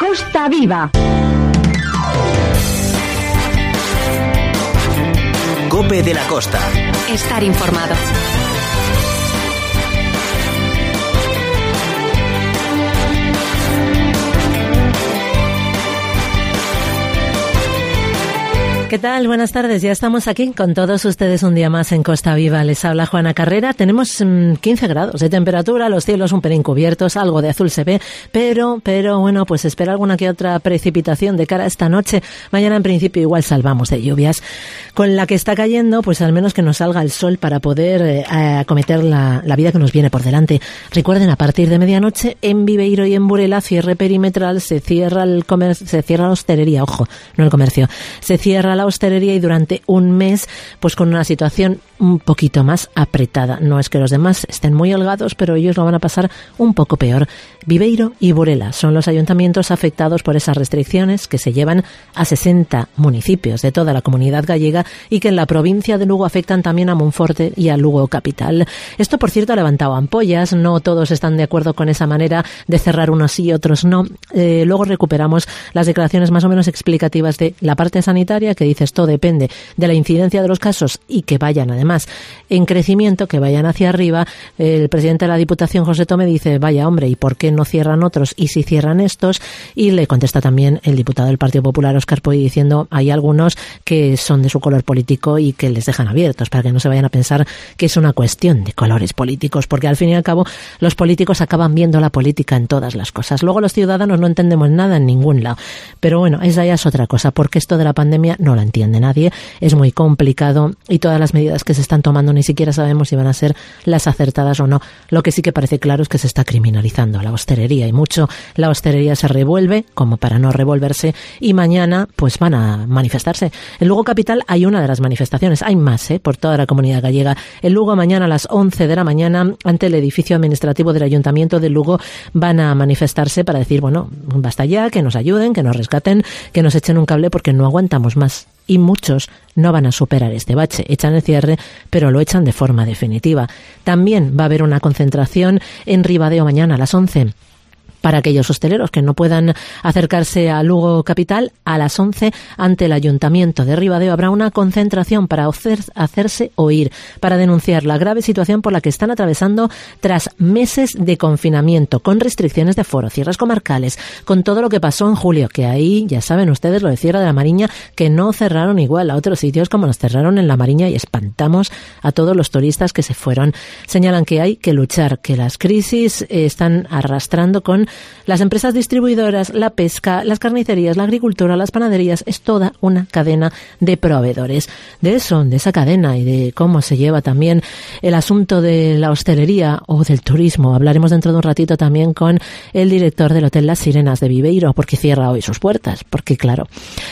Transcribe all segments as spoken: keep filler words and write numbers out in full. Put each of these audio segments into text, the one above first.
Costa Viva. COPE de la Costa. Estar informado. ¿Qué tal? Buenas tardes. Ya estamos aquí con todos ustedes un día más en Costa Viva. Les habla Juana Carrera. Tenemos mmm, quince grados de temperatura, los cielos un pelín cubiertos, algo de azul se ve, pero, pero bueno, pues espera alguna que otra precipitación de cara a esta noche. Mañana en principio igual salvamos de lluvias. Con la que está cayendo, pues al menos que nos salga el sol para poder eh, acometer la, la vida que nos viene por delante. Recuerden, a partir de medianoche en Viveiro y en Burela, cierre perimetral, se cierra el comercio, se cierra la hostelería, ojo, no el comercio, se cierra la hostelería y durante un mes pues con una situación un poquito más apretada. No es que los demás estén muy holgados, pero ellos lo van a pasar un poco peor. Viveiro y Burela son los ayuntamientos afectados por esas restricciones que se llevan a sesenta municipios de toda la comunidad gallega y que en la provincia de Lugo afectan también a Monforte y a Lugo capital. Esto, por cierto, ha levantado ampollas. No todos están de acuerdo con esa manera de cerrar unos sí y otros no. Eh, luego recuperamos las declaraciones más o menos explicativas de la parte sanitaria, que dice esto depende de la incidencia de los casos y que vayan además en crecimiento, que vayan hacia arriba. El presidente de la Diputación, José Tome, dice vaya hombre, ¿y por qué no cierran otros y si cierran estos? Y le contesta también el diputado del Partido Popular, Óscar Puy, diciendo hay algunos que son de su color político y que les dejan abiertos para que no se vayan a pensar que es una cuestión de colores políticos, porque al fin y al cabo los políticos acaban viendo la política en todas las cosas. Luego los ciudadanos no entendemos nada en ningún lado. Pero bueno, esa ya es otra cosa, porque esto de la pandemia no lo entiende nadie, es muy complicado y todas las medidas que se están tomando ni siquiera sabemos si van a ser las acertadas o no. Lo que sí que parece claro es que se está criminalizando la hostelería y mucho. La hostelería se revuelve como para no revolverse y mañana pues van a manifestarse. En Lugo capital hay una de las manifestaciones, hay más ¿eh? por toda la comunidad gallega. En Lugo mañana a las once de la mañana ante el edificio administrativo del Ayuntamiento de Lugo van a manifestarse para decir, bueno, basta ya, que nos ayuden, que nos rescaten, que nos echen un cable porque no aguantamos más. Y muchos no van a superar este bache. Echan el cierre, pero lo echan de forma definitiva. También va a haber una concentración en Ribadeo mañana a las once. Para aquellos hosteleros que no puedan acercarse a Lugo capital, a las once ante el Ayuntamiento de Ribadeo habrá una concentración para hacer, hacerse oír, para denunciar la grave situación por la que están atravesando tras meses de confinamiento, con restricciones de aforo, cierres comarcales, con todo lo que pasó en julio, que ahí, ya saben ustedes, lo de Sierra de la Mariña, que no cerraron igual a otros sitios como nos cerraron en la Mariña y espantamos a todos los turistas que se fueron. Señalan que hay que luchar, que las crisis eh, están arrastrando con las empresas distribuidoras, la pesca, las carnicerías, la agricultura, las panaderías. Es toda una cadena de proveedores. De eso, de esa cadena y de cómo se lleva también el asunto de la hostelería o del turismo, hablaremos dentro de un ratito también con el director del Hotel Las Sirenas de Viveiro, porque cierra hoy sus puertas, porque claro,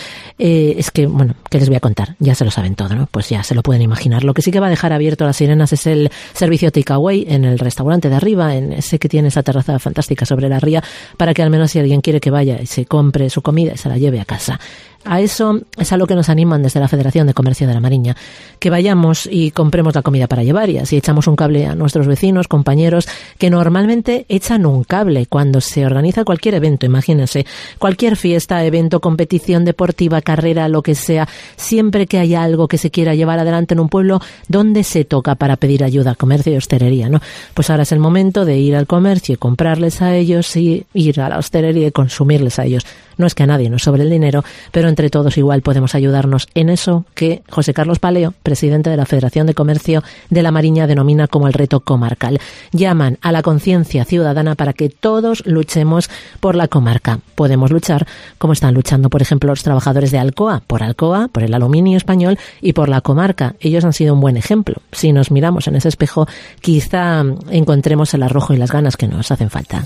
Eh, es que, bueno, ¿qué les voy a contar? Ya se lo saben todo, ¿no? Pues ya se lo pueden imaginar. Lo que sí que va a dejar abierto a Las Sirenas es el servicio takeaway en el restaurante de arriba, en ese que tiene esa terraza fantástica sobre la ría, para que al menos si alguien quiere que vaya y se compre su comida y se la lleve a casa. A eso es a lo que nos animan desde la Federación de Comercio de la Mariña, que vayamos y compremos la comida para llevar y así echamos un cable a nuestros vecinos, compañeros, que normalmente echan un cable cuando se organiza cualquier evento. Imagínense, cualquier fiesta, evento, competición deportiva, carrera, lo que sea, siempre que haya algo que se quiera llevar adelante en un pueblo, ¿dónde se toca para pedir ayuda? Comercio y hostelería, ¿no? Pues ahora es el momento de ir al comercio y comprarles a ellos y ir a la hostelería y consumirles a ellos. No es que a nadie nos sobre el dinero, pero entre todos igual podemos ayudarnos en eso que José Carlos Paleo, presidente de la Federación de Comercio de la Mariña, denomina como el reto comarcal. Llaman a la conciencia ciudadana para que todos luchemos por la comarca. Podemos luchar como están luchando, por ejemplo, los trabajadores de Alcoa, por Alcoa, por el aluminio español y por la comarca. Ellos han sido un buen ejemplo. Si nos miramos en ese espejo, quizá encontremos el arrojo y las ganas que nos hacen falta.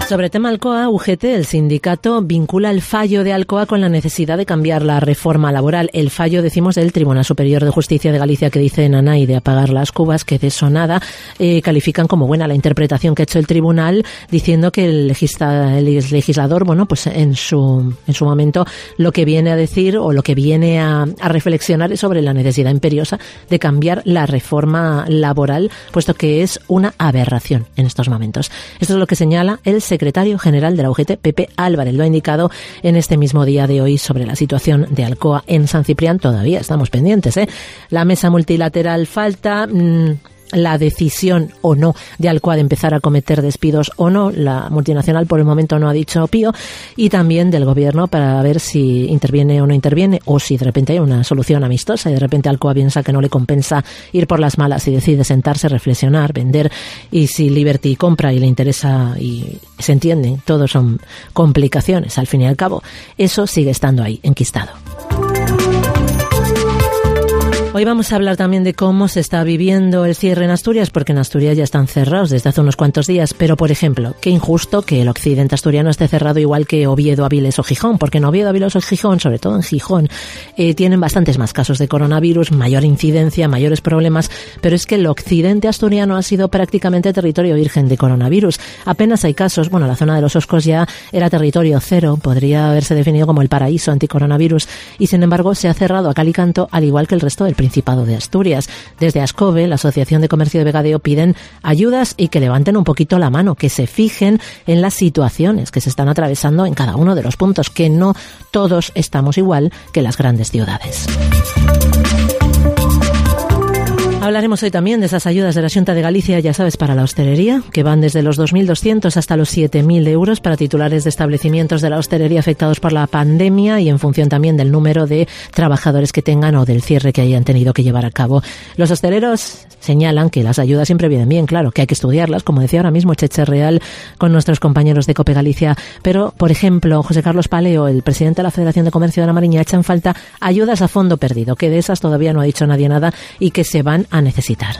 Sobre tema Alcoa, U G T, el sindicato, vincula el fallo de Alcoa con la necesidad de cambiar la reforma laboral. El fallo, decimos, del Tribunal Superior de Justicia de Galicia, que dice Nanay de apagar las cubas, que de eso nada, eh, califican como buena la interpretación que ha hecho el tribunal, diciendo que el, legisla, el legislador, bueno, pues en su, en su momento lo que viene a decir o lo que viene a, a reflexionar es sobre la necesidad imperiosa de cambiar la reforma laboral, puesto que es una aberración en estos momentos. Esto es lo que señala el secretario general de la U G T, Pepe Álvarez. Lo ha indicado en este mismo día de hoy sobre la situación de Alcoa en San Ciprián. Todavía estamos pendientes, ¿eh? La mesa multilateral falta... Mmm, la decisión o no de Alcoa de empezar a cometer despidos o no. La multinacional por el momento no ha dicho pío, y también del gobierno para ver si interviene o no interviene, o si de repente hay una solución amistosa y de repente Alcoa piensa que no le compensa ir por las malas y decide sentarse, reflexionar, vender, y si Liberty compra y le interesa y se entiende, todo son complicaciones al fin y al cabo. Eso sigue estando ahí, enquistado. Hoy vamos a hablar también de cómo se está viviendo el cierre en Asturias, porque en Asturias ya están cerrados desde hace unos cuantos días. Pero, por ejemplo, qué injusto que el occidente asturiano esté cerrado igual que Oviedo, Avilés o Gijón, porque en Oviedo, Avilés o Gijón, sobre todo en Gijón, eh, tienen bastantes más casos de coronavirus, mayor incidencia, mayores problemas, pero es que el occidente asturiano ha sido prácticamente territorio virgen de coronavirus. Apenas hay casos, bueno, la zona de los Oscos ya era territorio cero, podría haberse definido como el paraíso anticoronavirus, y sin embargo se ha cerrado a cal y canto, al igual que el resto del Principado de Asturias. Desde Ascove, la Asociación de Comercio de Vegadeo, piden ayudas y que levanten un poquito la mano, que se fijen en las situaciones que se están atravesando en cada uno de los puntos, que no todos estamos igual que las grandes ciudades. Hablaremos hoy también de esas ayudas de la Xunta de Galicia, ya sabes, para la hostelería, que van desde los dos mil doscientos hasta los siete mil euros para titulares de establecimientos de la hostelería afectados por la pandemia y en función también del número de trabajadores que tengan o del cierre que hayan tenido que llevar a cabo. Los hosteleros señalan que las ayudas siempre vienen bien, claro, que hay que estudiarlas, como decía ahora mismo Cheche Real con nuestros compañeros de COPE Galicia, pero, por ejemplo, José Carlos Paleo, el presidente de la Federación de Comercio de la Mariña, echan falta ayudas a fondo perdido, que de esas todavía no ha dicho nadie nada y que se van a necesitar.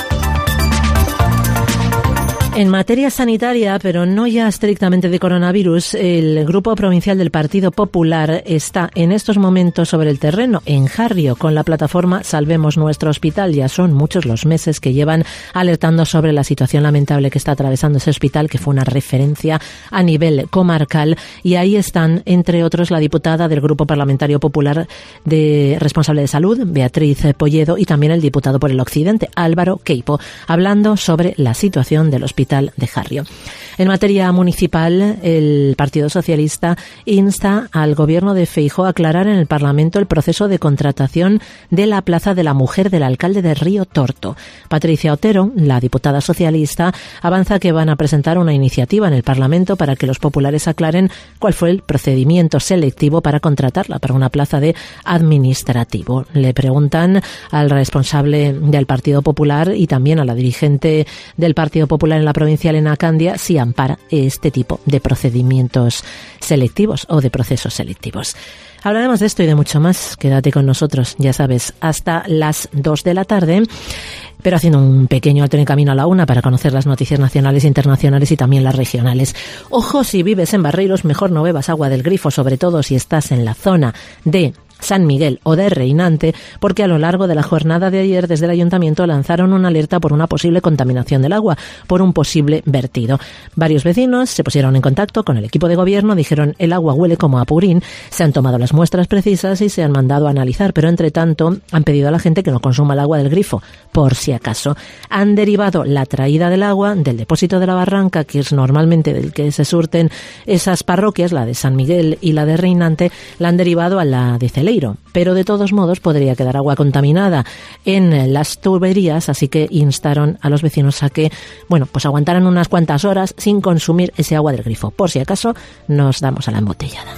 En materia sanitaria, pero no ya estrictamente de coronavirus, el Grupo Provincial del Partido Popular está en estos momentos sobre el terreno en Jarrio con la plataforma Salvemos Nuestro Hospital. Ya son muchos los meses que llevan alertando sobre la situación lamentable que está atravesando ese hospital, que fue una referencia a nivel comarcal, y ahí están, entre otros, la diputada del Grupo Parlamentario Popular de responsable de salud, Beatriz Polledo, y también el diputado por el Occidente, Álvaro Queipo, hablando sobre la situación del hospital de Jarrio. En materia municipal, el Partido Socialista insta al gobierno de Feijóo a aclarar en el Parlamento el proceso de contratación de la plaza de la mujer del alcalde de Río Torto. Patricia Otero, la diputada socialista, avanza que van a presentar una iniciativa en el Parlamento para que los populares aclaren cuál fue el procedimiento selectivo para contratarla para una plaza de administrativo. Le preguntan al responsable del Partido Popular y también a la dirigente del Partido Popular en la provincia, Elena Candia, si ampara este tipo de procedimientos selectivos o de procesos selectivos. Hablaremos de esto y de mucho más. Quédate con nosotros, ya sabes, hasta las dos de la tarde, pero haciendo un pequeño alto en el camino a la una para conocer las noticias nacionales, internacionales y también las regionales. Ojo, si vives en Barreiros, mejor no bebas agua del grifo, sobre todo si estás en la zona de San Miguel o de Reinante, porque a lo largo de la jornada de ayer desde el ayuntamiento lanzaron una alerta por una posible contaminación del agua, por un posible vertido. Varios vecinos se pusieron en contacto con el equipo de gobierno, dijeron el agua huele como a purín, se han tomado las muestras precisas y se han mandado a analizar, pero entre tanto han pedido a la gente que no consuma el agua del grifo, por si acaso. Han derivado la traída del agua del depósito de la Barranca, que es normalmente del que se surten esas parroquias, la de San Miguel y la de Reinante, la han derivado a la de Celeiro, pero de todos modos podría quedar agua contaminada en las tuberías, así que instaron a los vecinos a que, bueno, pues aguantaran unas cuantas horas sin consumir ese agua del grifo, por si acaso nos damos a la embotellada.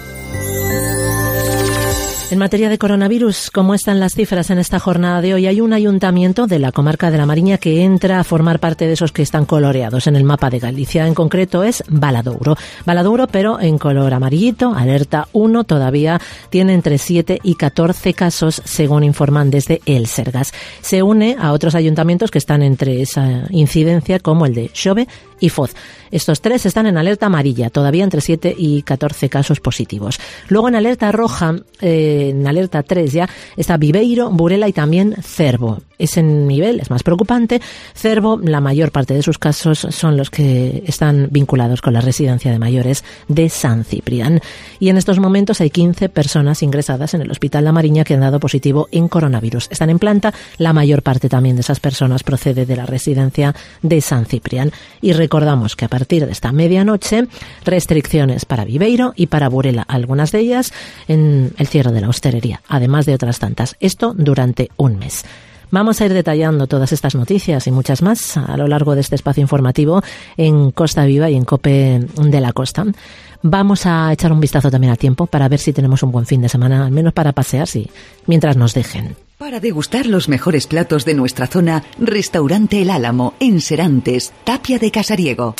En materia de coronavirus, ¿cómo están las cifras en esta jornada de hoy? Hay un ayuntamiento de la comarca de la Mariña que entra a formar parte de esos que están coloreados en el mapa de Galicia. En concreto es Valadouro. Valadouro, pero en color amarillito, alerta uno, todavía tiene entre siete y catorce casos, según informan desde el Sergas. Se une a otros ayuntamientos que están entre esa incidencia, como el de Xove y Foz. Estos tres están en alerta amarilla, todavía entre siete y catorce casos positivos. Luego en alerta roja, eh, en alerta tres ya, está Viveiro, Burela y también Cervo. Ese nivel es más preocupante. Cervo, la mayor parte de sus casos son los que están vinculados con la residencia de mayores de San Ciprián. Y en estos momentos hay quince personas ingresadas en el Hospital La Mariña que han dado positivo en coronavirus. Están en planta, la mayor parte también de esas personas procede de la residencia de San Ciprián. Y recordamos que a partir de esta medianoche, restricciones para Viveiro y para Burela, algunas de ellas en el cierre de la hostelería, además de otras tantas. Esto durante un mes. Vamos a ir detallando todas estas noticias y muchas más a lo largo de este espacio informativo en Costa Viva y en COPE de la Costa. Vamos a echar un vistazo también al tiempo para ver si tenemos un buen fin de semana, al menos para pasear, sí, mientras nos dejen. Para degustar los mejores platos de nuestra zona, Restaurante El Álamo, en Serantes, Tapia de Casariego.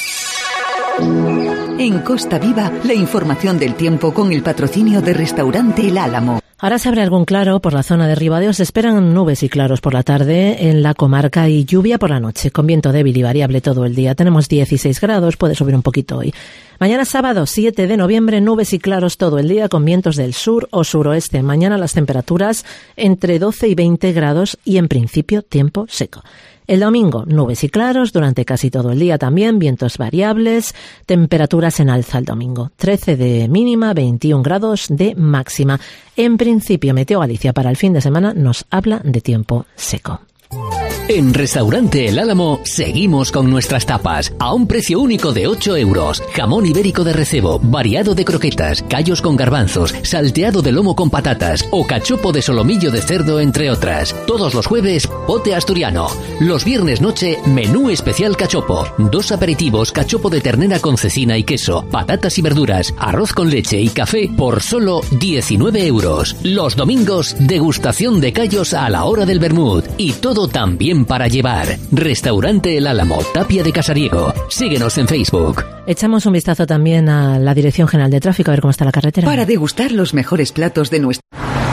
En Costa Viva, la información del tiempo con el patrocinio de Restaurante El Álamo. Ahora se abre algún claro por la zona de Ribadeo. Se esperan nubes y claros por la tarde en la comarca y lluvia por la noche, con viento débil y variable todo el día. Tenemos dieciséis grados, puede subir un poquito hoy. Mañana sábado, siete de noviembre, nubes y claros todo el día con vientos del sur o suroeste. Mañana las temperaturas entre doce y veinte grados y en principio tiempo seco. El domingo, nubes y claros durante casi todo el día también, vientos variables, temperaturas en alza el domingo. trece de mínima, veintiún grados de máxima. En principio, Meteo Galicia para el fin de semana nos habla de tiempo seco. En Restaurante El Álamo seguimos con nuestras tapas a un precio único de ocho euros. Jamón ibérico de recebo, variado de croquetas, callos con garbanzos, salteado de lomo con patatas o cachopo de solomillo de cerdo, entre otras. Todos los jueves, pote asturiano. Los viernes noche, menú especial cachopo. Dos aperitivos, cachopo de ternera con cecina y queso, patatas y verduras, arroz con leche y café por solo diecinueve euros. Los domingos, degustación de callos a la hora del vermut. Y todo también para llevar. Restaurante El Álamo, Tapia de Casariego. Síguenos en Facebook. Echamos un vistazo también a la Dirección General de Tráfico a ver cómo está la carretera. Para degustar los mejores platos de nuestra...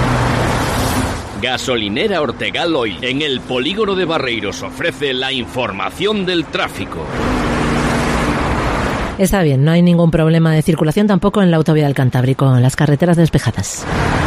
Gasolinera Ortegal Oil en el polígono de Barreiros ofrece la información del tráfico. Está bien, no hay ningún problema de circulación tampoco en la autovía del Cantábrico, en las carreteras despejadas.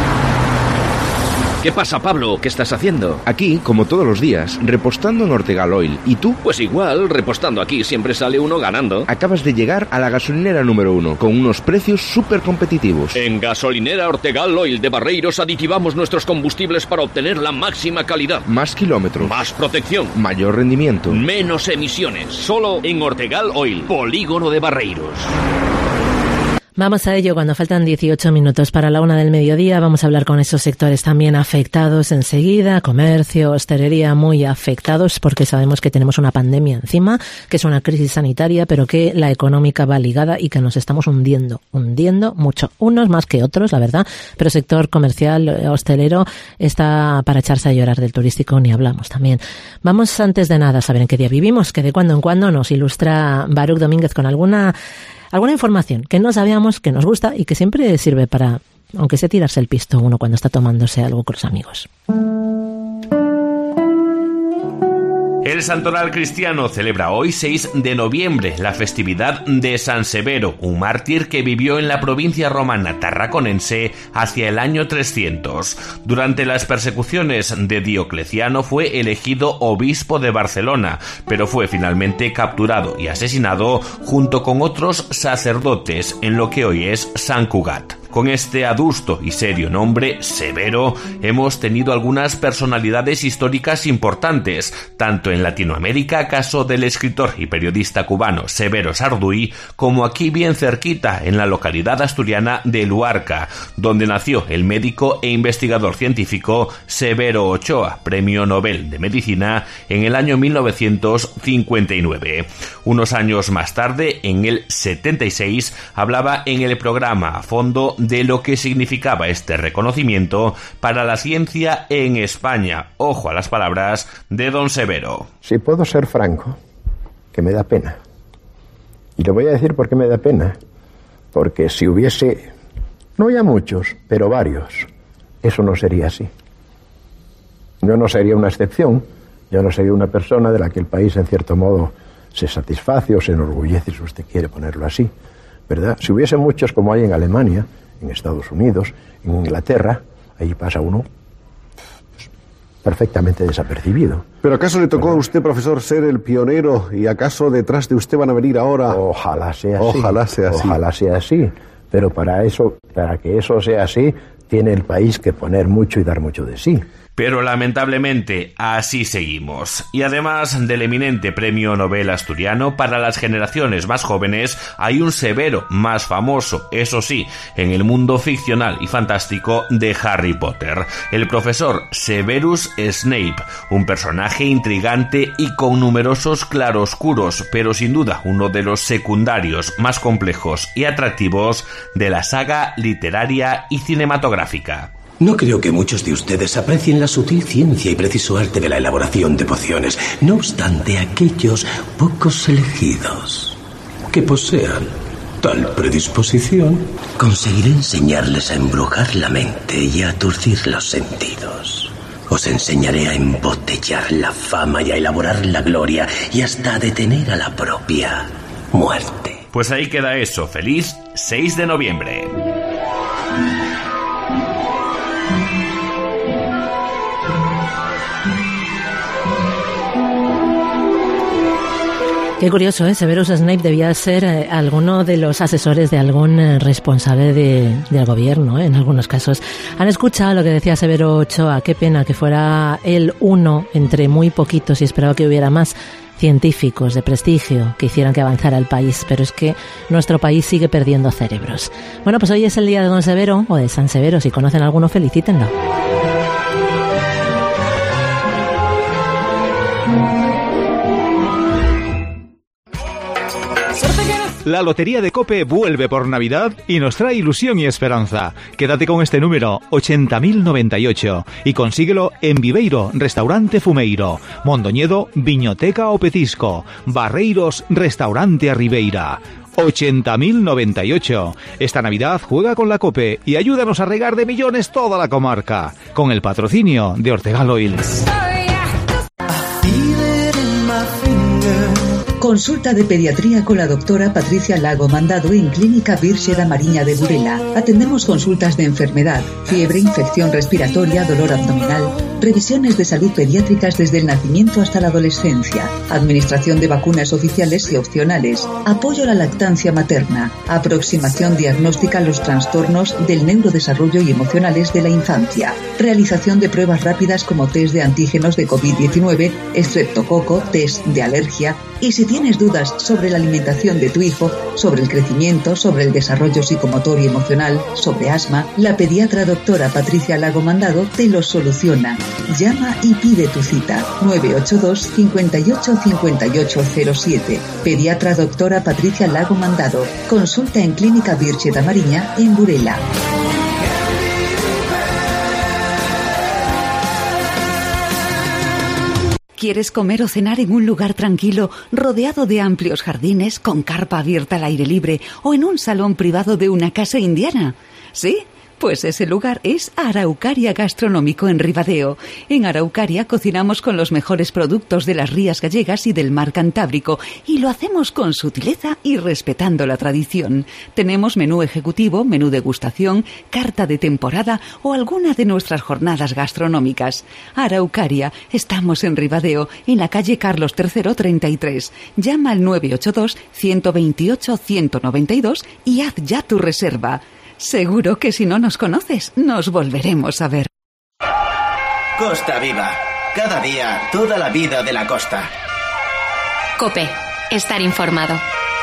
¿Qué pasa, Pablo? ¿Qué estás haciendo? Aquí, como todos los días, repostando en Ortegal Oil. ¿Y tú? Pues igual, repostando aquí siempre sale uno ganando. Acabas de llegar a la gasolinera número uno, con unos precios súper competitivos. En Gasolinera Ortegal Oil de Barreiros aditivamos nuestros combustibles para obtener la máxima calidad. Más kilómetros. Más protección. Mayor rendimiento. Menos emisiones. Solo en Ortegal Oil, polígono de Barreiros. Vamos a ello cuando faltan dieciocho minutos para la una del mediodía. Vamos a hablar con esos sectores también afectados enseguida. Comercio, hostelería muy afectados porque sabemos que tenemos una pandemia encima, que es una crisis sanitaria, pero que la económica va ligada y que nos estamos hundiendo, hundiendo mucho. Unos más que otros, la verdad, pero el sector comercial, hostelero, está para echarse a llorar. Del turístico ni hablamos también. Vamos antes de nada a saber en qué día vivimos, que de cuando en cuando nos ilustra Baruch Domínguez con alguna... Alguna información que no sabíamos, que nos gusta y que siempre sirve para, aunque sea tirarse el pisto uno cuando está tomándose algo con los amigos. El Santoral Cristiano celebra hoy, seis de noviembre, la festividad de San Severo, un mártir que vivió en la provincia romana tarraconense hacia el año trescientos. Durante las persecuciones de Diocleciano fue elegido obispo de Barcelona, pero fue finalmente capturado y asesinado junto con otros sacerdotes en lo que hoy es Sant Cugat. Con este adusto y serio nombre, Severo, hemos tenido algunas personalidades históricas importantes, tanto en Latinoamérica, caso del escritor y periodista cubano Severo Sarduy, como aquí bien cerquita, en la localidad asturiana de Luarca, donde nació el médico e investigador científico Severo Ochoa, Premio Nobel de Medicina en el año mil novecientos cincuenta y nueve. Unos años más tarde, en el setenta y seis, hablaba en el programa A Fondo de lo que significaba este reconocimiento para la ciencia en España. Ojo a las palabras de don Severo. Si puedo ser franco, que me da pena. Y le voy a decir por qué me da pena. Porque si hubiese, no ya muchos, pero varios, eso no sería así. Yo no sería una excepción, yo no sería una persona de la que el país en cierto modo se satisface o se enorgullece, si usted quiere ponerlo así, ¿verdad? Si hubiese muchos como hay en Alemania, en Estados Unidos, en Inglaterra, ahí pasa uno perfectamente desapercibido. ¿Pero acaso le tocó a usted, profesor, ser el pionero y acaso detrás de usted van a venir ahora? Ojalá sea así. Ojalá sea así. Ojalá sea así. Pero para eso, para que eso sea así, tiene el país que poner mucho y dar mucho de sí. Pero lamentablemente así seguimos. Y además del eminente premio Nobel asturiano, para las generaciones más jóvenes hay un severo más famoso, eso sí, en el mundo ficcional y fantástico de Harry Potter, el profesor Severus Snape, un personaje intrigante y con numerosos claroscuros, pero sin duda uno de los secundarios más complejos y atractivos de la saga literaria y cinematográfica. No creo que muchos de ustedes aprecien la sutil ciencia y preciso arte de la elaboración de pociones. No obstante, aquellos pocos elegidos que posean tal predisposición, conseguiré enseñarles a embrujar la mente y a aturdir los sentidos. Os enseñaré a embotellar la fama y a elaborar la gloria y hasta a detener a la propia muerte. Pues ahí queda eso. Feliz seis de noviembre. Qué curioso, ¿eh? Severus Snape debía ser eh, alguno de los asesores de algún eh, responsable de, del gobierno, ¿eh? En algunos casos. ¿Han escuchado lo que decía Severo Ochoa? Qué pena que fuera él uno entre muy poquitos y esperaba que hubiera más científicos de prestigio que hicieran que avanzara el país, pero es que nuestro país sigue perdiendo cerebros. Bueno, pues hoy es el día de Don Severo o de San Severo. Si conocen a alguno, felicítenlo. La Lotería de COPE vuelve por Navidad y nos trae ilusión y esperanza. Quédate con este número, ochenta mil noventa y ocho, y consíguelo en Viveiro, Restaurante Fumeiro, Mondoñedo, Viñoteca o Petisco, Barreiros, Restaurante a Ribeira. ochenta mil noventa y ocho. Esta Navidad juega con la COPE y ayúdanos a regar de millones toda la comarca, con el patrocinio de Ortegal Oil. Consulta de pediatría con la doctora Patricia Lago Mandado en Clínica Virxe da Mariña de Burela. Atendemos consultas de enfermedad, fiebre, infección respiratoria, dolor abdominal, revisiones de salud pediátricas desde el nacimiento hasta la adolescencia, administración de vacunas oficiales y opcionales, apoyo a la lactancia materna, aproximación diagnóstica a los trastornos del neurodesarrollo y emocionales de la infancia, realización de pruebas rápidas como test de antígenos de COVID diecinueve, estreptococo, test de alergia. Y si tienes dudas sobre la alimentación de tu hijo, sobre el crecimiento, sobre el desarrollo psicomotor y emocional, sobre asma, la pediatra doctora Patricia Lago Mandado te lo soluciona. Llama y pide tu cita. nueve ocho dos, cinco ocho, cinco ocho cero siete. Pediatra doctora Patricia Lago Mandado. Consulta en Clínica Virxe da Mariña en Burela. ¿Quieres comer o cenar en un lugar tranquilo, rodeado de amplios jardines, con carpa abierta al aire libre o en un salón privado de una casa indiana? ¿Sí? Pues ese lugar es Araucaria Gastronómico en Ribadeo. En Araucaria cocinamos con los mejores productos de las rías gallegas y del mar Cantábrico y lo hacemos con sutileza y respetando la tradición. Tenemos menú ejecutivo, menú degustación, carta de temporada o alguna de nuestras jornadas gastronómicas. Araucaria, estamos en Ribadeo, en la calle Carlos tercero treinta y tres. Llama al nueve ocho dos, uno dos ocho, uno nueve dos y haz ya tu reserva. Seguro que si no nos conoces, nos volveremos a ver. Costa Viva. Cada día, toda la vida de la costa. COPE. Estar informado.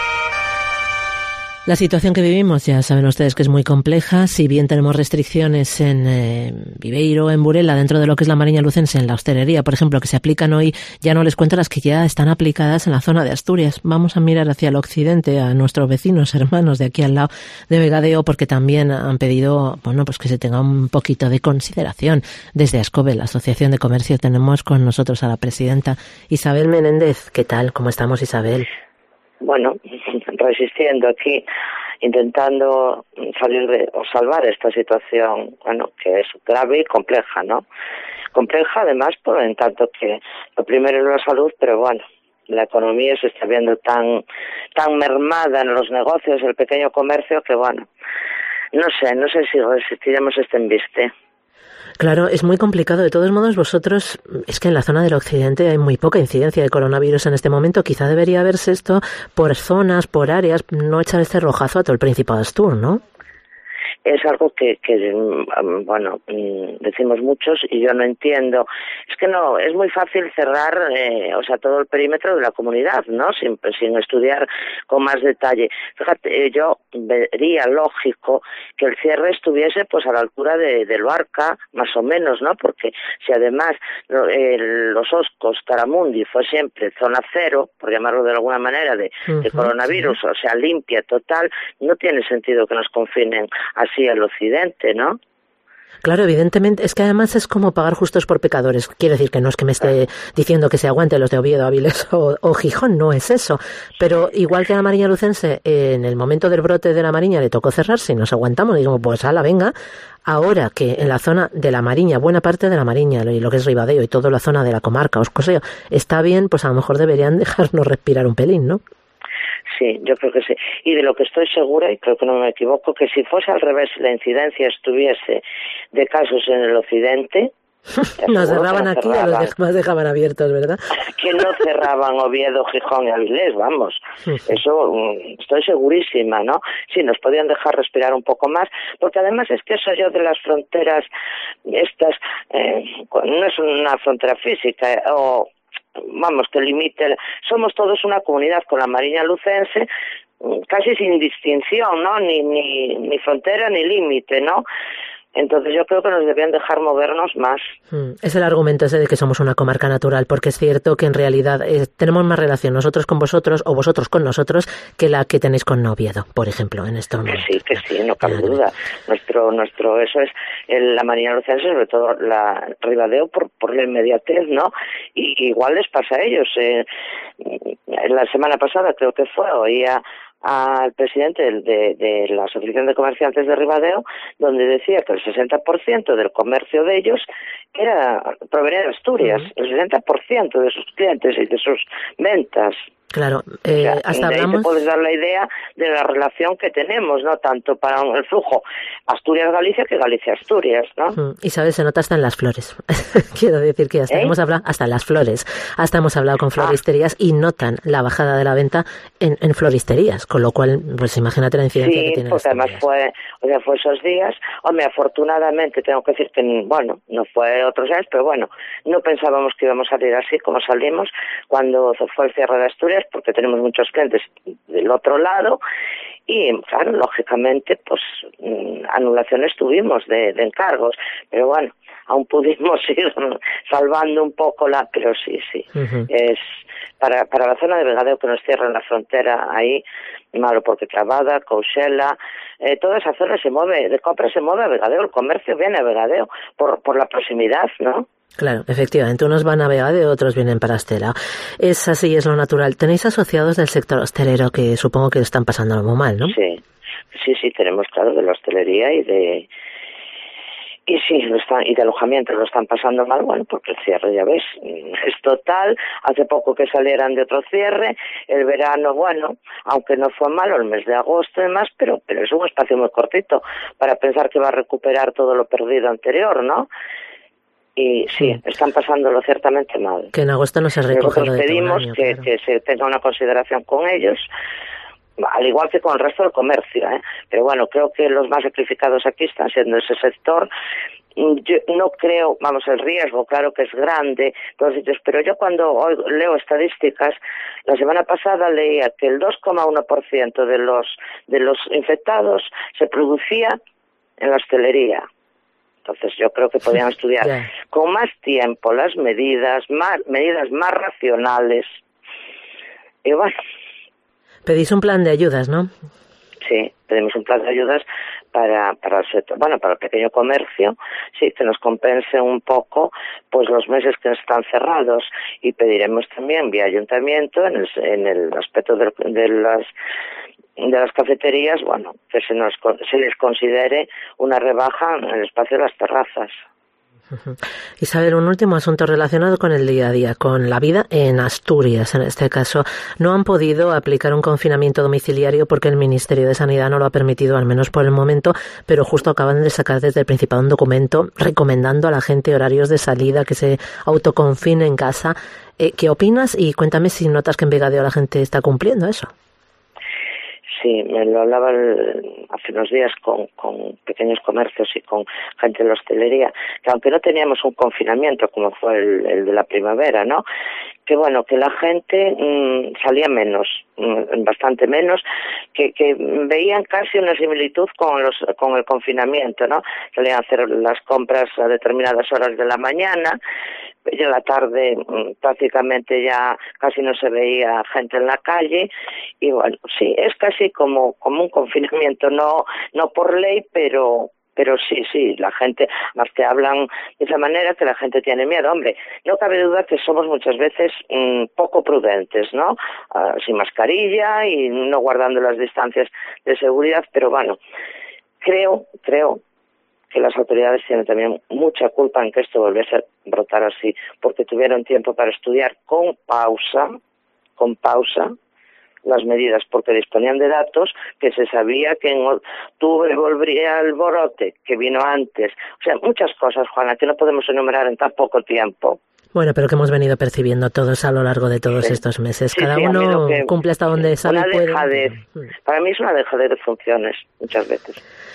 La situación que vivimos, ya saben ustedes que es muy compleja. Si bien tenemos restricciones en eh, Viveiro, en Burela, dentro de lo que es la Mariña Lucense, en la hostelería, por ejemplo, que se aplican hoy, ya no les cuento las que ya están aplicadas en la zona de Asturias. Vamos a mirar hacia el occidente, a nuestros vecinos, hermanos de aquí al lado de Vegadeo, porque también han pedido, bueno, pues que se tenga un poquito de consideración. Desde ASCOBE, la Asociación de Comercio, tenemos con nosotros a la presidenta Isabel Menéndez. ¿Qué tal? ¿Cómo estamos, Isabel? Bueno, resistiendo aquí, intentando salir de, o salvar esta situación, bueno, que es grave y compleja, ¿no? Compleja además por en tanto que lo primero es la salud, pero bueno, la economía se está viendo tan tan mermada en los negocios, el pequeño comercio, que bueno, no sé, no sé si resistiremos este embiste. Claro, es muy complicado. De todos modos, vosotros, es que en la zona del occidente hay muy poca incidencia de coronavirus en este momento. Quizá debería verse esto por zonas, por áreas, no echar este rojazo a todo el Principado de Astur, ¿no? Es algo que, que, bueno, decimos muchos y yo no entiendo. Es que no, es muy fácil cerrar, eh, o sea, todo el perímetro de la comunidad, ¿no? Sin, sin estudiar con más detalle. Fíjate, yo vería lógico que el cierre estuviese, pues, a la altura de, de Luarca, más o menos, ¿no? Porque si además eh, los Oscos, Taramundi, fue siempre zona cero, por llamarlo de alguna manera, de, uh-huh, de coronavirus, sí. O sea, limpia, total, no tiene sentido que nos confinen así al occidente, ¿no? Claro, evidentemente, es que además es como pagar justos por pecadores. Quiero decir que no es que me esté diciendo que se aguante los de Oviedo, Avilés o, o Gijón, no es eso. Pero igual que a la Mariña Lucense, en el momento del brote de la Mariña le tocó cerrar, si nos aguantamos, digamos, pues ala, venga. Ahora que en la zona de la Mariña, buena parte de la Mariña, y lo que es Ribadeo y toda la zona de la comarca, Oscoseo, está bien, pues a lo mejor deberían dejarnos respirar un pelín, ¿no? Sí, yo creo que sí. Y de lo que estoy segura, y creo que no me equivoco, que si fuese al revés, la incidencia estuviese de casos en el occidente... Nos cerraban no aquí, cerraban. A los demás dejaban abiertos, ¿verdad? Que no cerraban Oviedo, Gijón y Avilés, vamos. Eso estoy segurísima, ¿no? Sí, nos podían dejar respirar un poco más, porque además es que eso yo de las fronteras, estas, eh, no es una frontera física, eh, o... vamos, que limite, somos todos una comunidad con la Mariña Lucense, casi sin distinción, ¿no? Ni, ni, ni frontera ni límite, ¿no? Entonces yo creo que nos debían dejar movernos más. Es el argumento ese de que somos una comarca natural, porque es cierto que en realidad eh, tenemos más relación nosotros con vosotros o vosotros con nosotros que la que tenéis con Oviedo, por ejemplo, en estos momentos. Que sí, que sí, no cabe duda. Nuestro, nuestro, eso es el, la Mariña Lucense, sobre todo la Ribadeo, por, por la inmediatez, ¿no? Y igual les pasa a ellos. Eh, la semana pasada creo que fue, oía al presidente de, de, de la Asociación de Comerciantes de Ribadeo, donde decía que el sesenta por ciento del comercio de ellos era provenía de Asturias, uh-huh. El sesenta por ciento de sus clientes y de sus ventas. Claro, eh, o sea, hasta de ahí hablamos... te puedes dar la idea de la relación que tenemos, ¿no? Tanto para el flujo Asturias-Galicia que Galicia-Asturias, ¿no? Y sabes, se nota hasta en las flores. Quiero decir que hasta ¿Eh? hemos hablado, hasta en las flores, hasta hemos hablado con floristerías ah. y notan la bajada de la venta en, en floristerías, con lo cual, pues imagínate la incidencia sí, que tiene. Sí, porque además fue, o sea, fue esos días, hombre, afortunadamente tengo que decir que, bueno, no fue otros años, pero bueno, no pensábamos que íbamos a salir así como salimos cuando fue el cierre de Asturias, porque tenemos muchos clientes del otro lado y, claro, lógicamente, pues anulaciones tuvimos de, de encargos, pero bueno, aún pudimos ir salvando un poco la, pero sí, sí, uh-huh. es para para la zona de Vegadeo que nos cierran la frontera ahí, malo, porque Clavada, Couchela, eh, toda esa zona se mueve, de compra se mueve a Vegadeo, el comercio viene a Vegadeo por, por la proximidad, ¿no? Claro, efectivamente, unos van a Vegadeo, otros vienen para Estela. Es así, es lo natural. ¿Tenéis asociados del sector hostelero que supongo que lo están pasando muy mal, no? Sí, sí, sí, tenemos claro de la hostelería y de y sí, lo están, y de alojamiento lo están pasando mal, bueno, porque el cierre, ya ves, es total. Hace poco que salieran de otro cierre, el verano, bueno, aunque no fue malo, el mes de agosto y demás, pero, pero es un espacio muy cortito para pensar que va a recuperar todo lo perdido anterior, ¿no? Y sí, sí, están pasándolo ciertamente mal. Que en agosto no se recoge. Nosotros pedimos año, que, claro. que se tenga una consideración con ellos, al igual que con el resto del comercio, ¿eh? Pero bueno, creo que los más sacrificados aquí están siendo ese sector. Yo no creo, vamos, el riesgo, claro que es grande, todos sitios, pero yo cuando hoy leo estadísticas, la semana pasada leía que el dos coma uno por ciento de los de los infectados se producía en la hostelería. Entonces yo creo que podrían estudiar yeah. con más tiempo las medidas, más medidas más racionales. Y bueno. Pedís un plan de ayudas, ¿no? Sí, pedimos un plan de ayudas para para el sector, bueno, para el pequeño comercio, sí, que nos compense un poco pues los meses que están cerrados, y pediremos también vía ayuntamiento en el, en el aspecto de, de las de las cafeterías, bueno, que se nos se les considere una rebaja en el espacio de las terrazas. Isabel, un último asunto relacionado con el día a día, con la vida en Asturias, en este caso. No han podido aplicar un confinamiento domiciliario porque el Ministerio de Sanidad no lo ha permitido, al menos por el momento, pero justo acaban de sacar desde el Principado un documento recomendando a la gente horarios de salida, que se autoconfine en casa. Eh, ¿Qué opinas? Y cuéntame si notas que en Vegadeo la gente está cumpliendo eso. Sí, me lo hablaba el, hace unos días con, con pequeños comercios y con gente de la hostelería, que aunque no teníamos un confinamiento como fue el, el de la primavera, ¿no? Que bueno, que la gente mmm, salía menos, mmm, bastante menos, que, que veían casi una similitud con los con el confinamiento, ¿no? Salían a hacer las compras a determinadas horas de la mañana, y en la tarde mmm, prácticamente ya casi no se veía gente en la calle, y bueno, sí, es casi como como un confinamiento, no no por ley, pero pero sí, sí, la gente, más te hablan de esa manera que la gente tiene miedo. Hombre, no cabe duda que somos muchas veces mmm, poco prudentes, ¿no? Uh, sin mascarilla y no guardando las distancias de seguridad, pero bueno, creo, creo que las autoridades tienen también mucha culpa en que esto volviese a brotar así, porque tuvieron tiempo para estudiar con pausa, con pausa, las medidas, porque disponían de datos que se sabía que en octubre volvería el brote, que vino antes. O sea, muchas cosas, Juana, que no podemos enumerar en tan poco tiempo. Bueno, pero que hemos venido percibiendo todos a lo largo de todos sí. estos meses. Sí, Cada sí, uno que, cumple hasta donde sabe. Una dejadez. Puede. Para mí es una dejadez de funciones, muchas veces.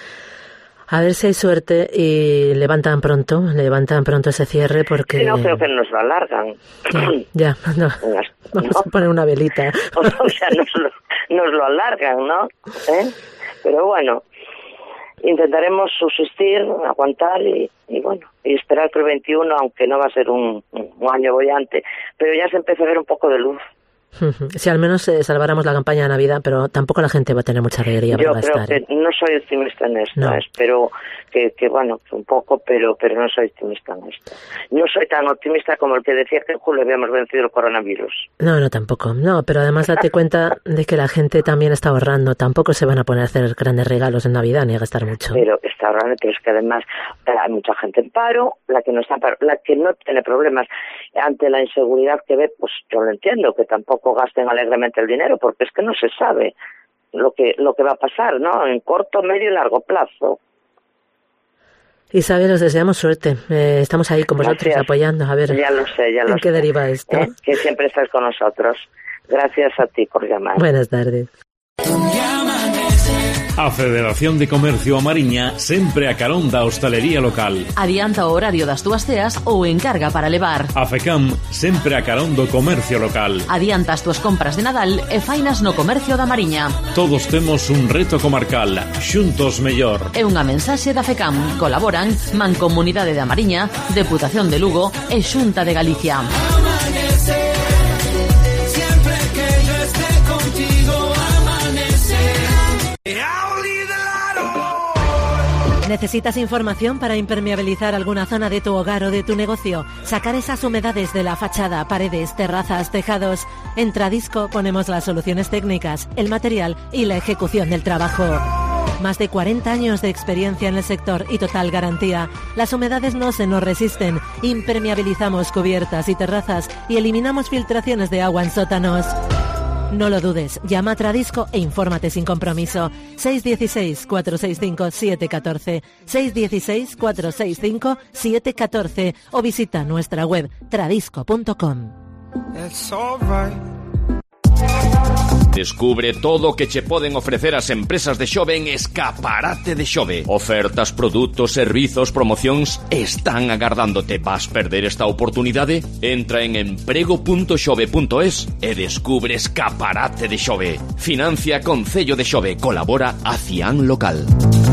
A ver si hay suerte y levantan pronto, levantan pronto ese cierre porque... Sí, no creo que nos lo alargan. Ya, ya no. Vamos ¿no? a poner una velita. O sea, nos lo, nos lo alargan, ¿no? ¿Eh? Pero bueno, intentaremos subsistir, aguantar y, y bueno, y esperar que el veintiuno, aunque no va a ser un, un año bollante, pero ya se empieza a ver un poco de luz. Si al menos eh, salváramos la campaña de Navidad, pero tampoco la gente va a tener mucha alegría para gastar. Yo creo que no soy optimista en esto, no. espero que, que bueno, un poco, pero pero no soy optimista en esto. No soy tan optimista como el que decía que en julio habíamos vencido el coronavirus. No, no, tampoco. No, pero además date cuenta de que la gente también está ahorrando. Tampoco se van a poner a hacer grandes regalos en Navidad ni a gastar mucho. Pero está ahorrando, pero es que además hay mucha gente en paro, la que no está en paro, la que no tiene problemas ante la inseguridad que ve, pues yo lo entiendo, que tampoco gasten alegremente el dinero, porque es que no se sabe lo que lo que va a pasar, ¿no? En corto, medio y largo plazo. Isabel, os deseamos suerte. Eh, estamos ahí con vosotros Gracias. apoyando. A ver, ya lo sé, ya lo ¿en qué sé. deriva esto? ¿Eh? Que siempre estás con nosotros. Gracias a ti por llamar. Buenas tardes. A Federación de Comercio a Mariña sempre a carón da hostalería local. Adianta o horario das túas ceas ou encarga para levar. A FECAM sempre a carón do comercio local. Adianta as túas compras de Nadal e fainas no comercio da Mariña. Todos temos un reto comarcal, xuntos mellor. É unha mensaxe da FECAM. Colaboran Mancomunidade da Mariña, Deputación de Lugo e Xunta de Galicia. ¿Necesitas información para impermeabilizar alguna zona de tu hogar o de tu negocio? Sacar esas humedades de la fachada, paredes, terrazas, tejados. En Tradisco ponemos las soluciones técnicas, el material y la ejecución del trabajo. Más de cuarenta años de experiencia en el sector y total garantía. Las humedades no se nos resisten. Impermeabilizamos cubiertas y terrazas y eliminamos filtraciones de agua en sótanos. No lo dudes, llama a Tradisco e infórmate sin compromiso. seis uno seis, cuatro seis cinco, siete uno cuatro, seis uno seis, cuatro seis cinco, siete uno cuatro o visita nuestra web tradisco punto com. Descubre todo o que che poden ofrecer as empresas de Xove en Escaparate de Xove. Ofertas, produtos, servizos, promocións están agardándote. Vas perder esta oportunidade? Entra en emprego punto xove punto es e descubre Escaparate de Xove. Financia Concello de Xove. Colabora a Cian Local.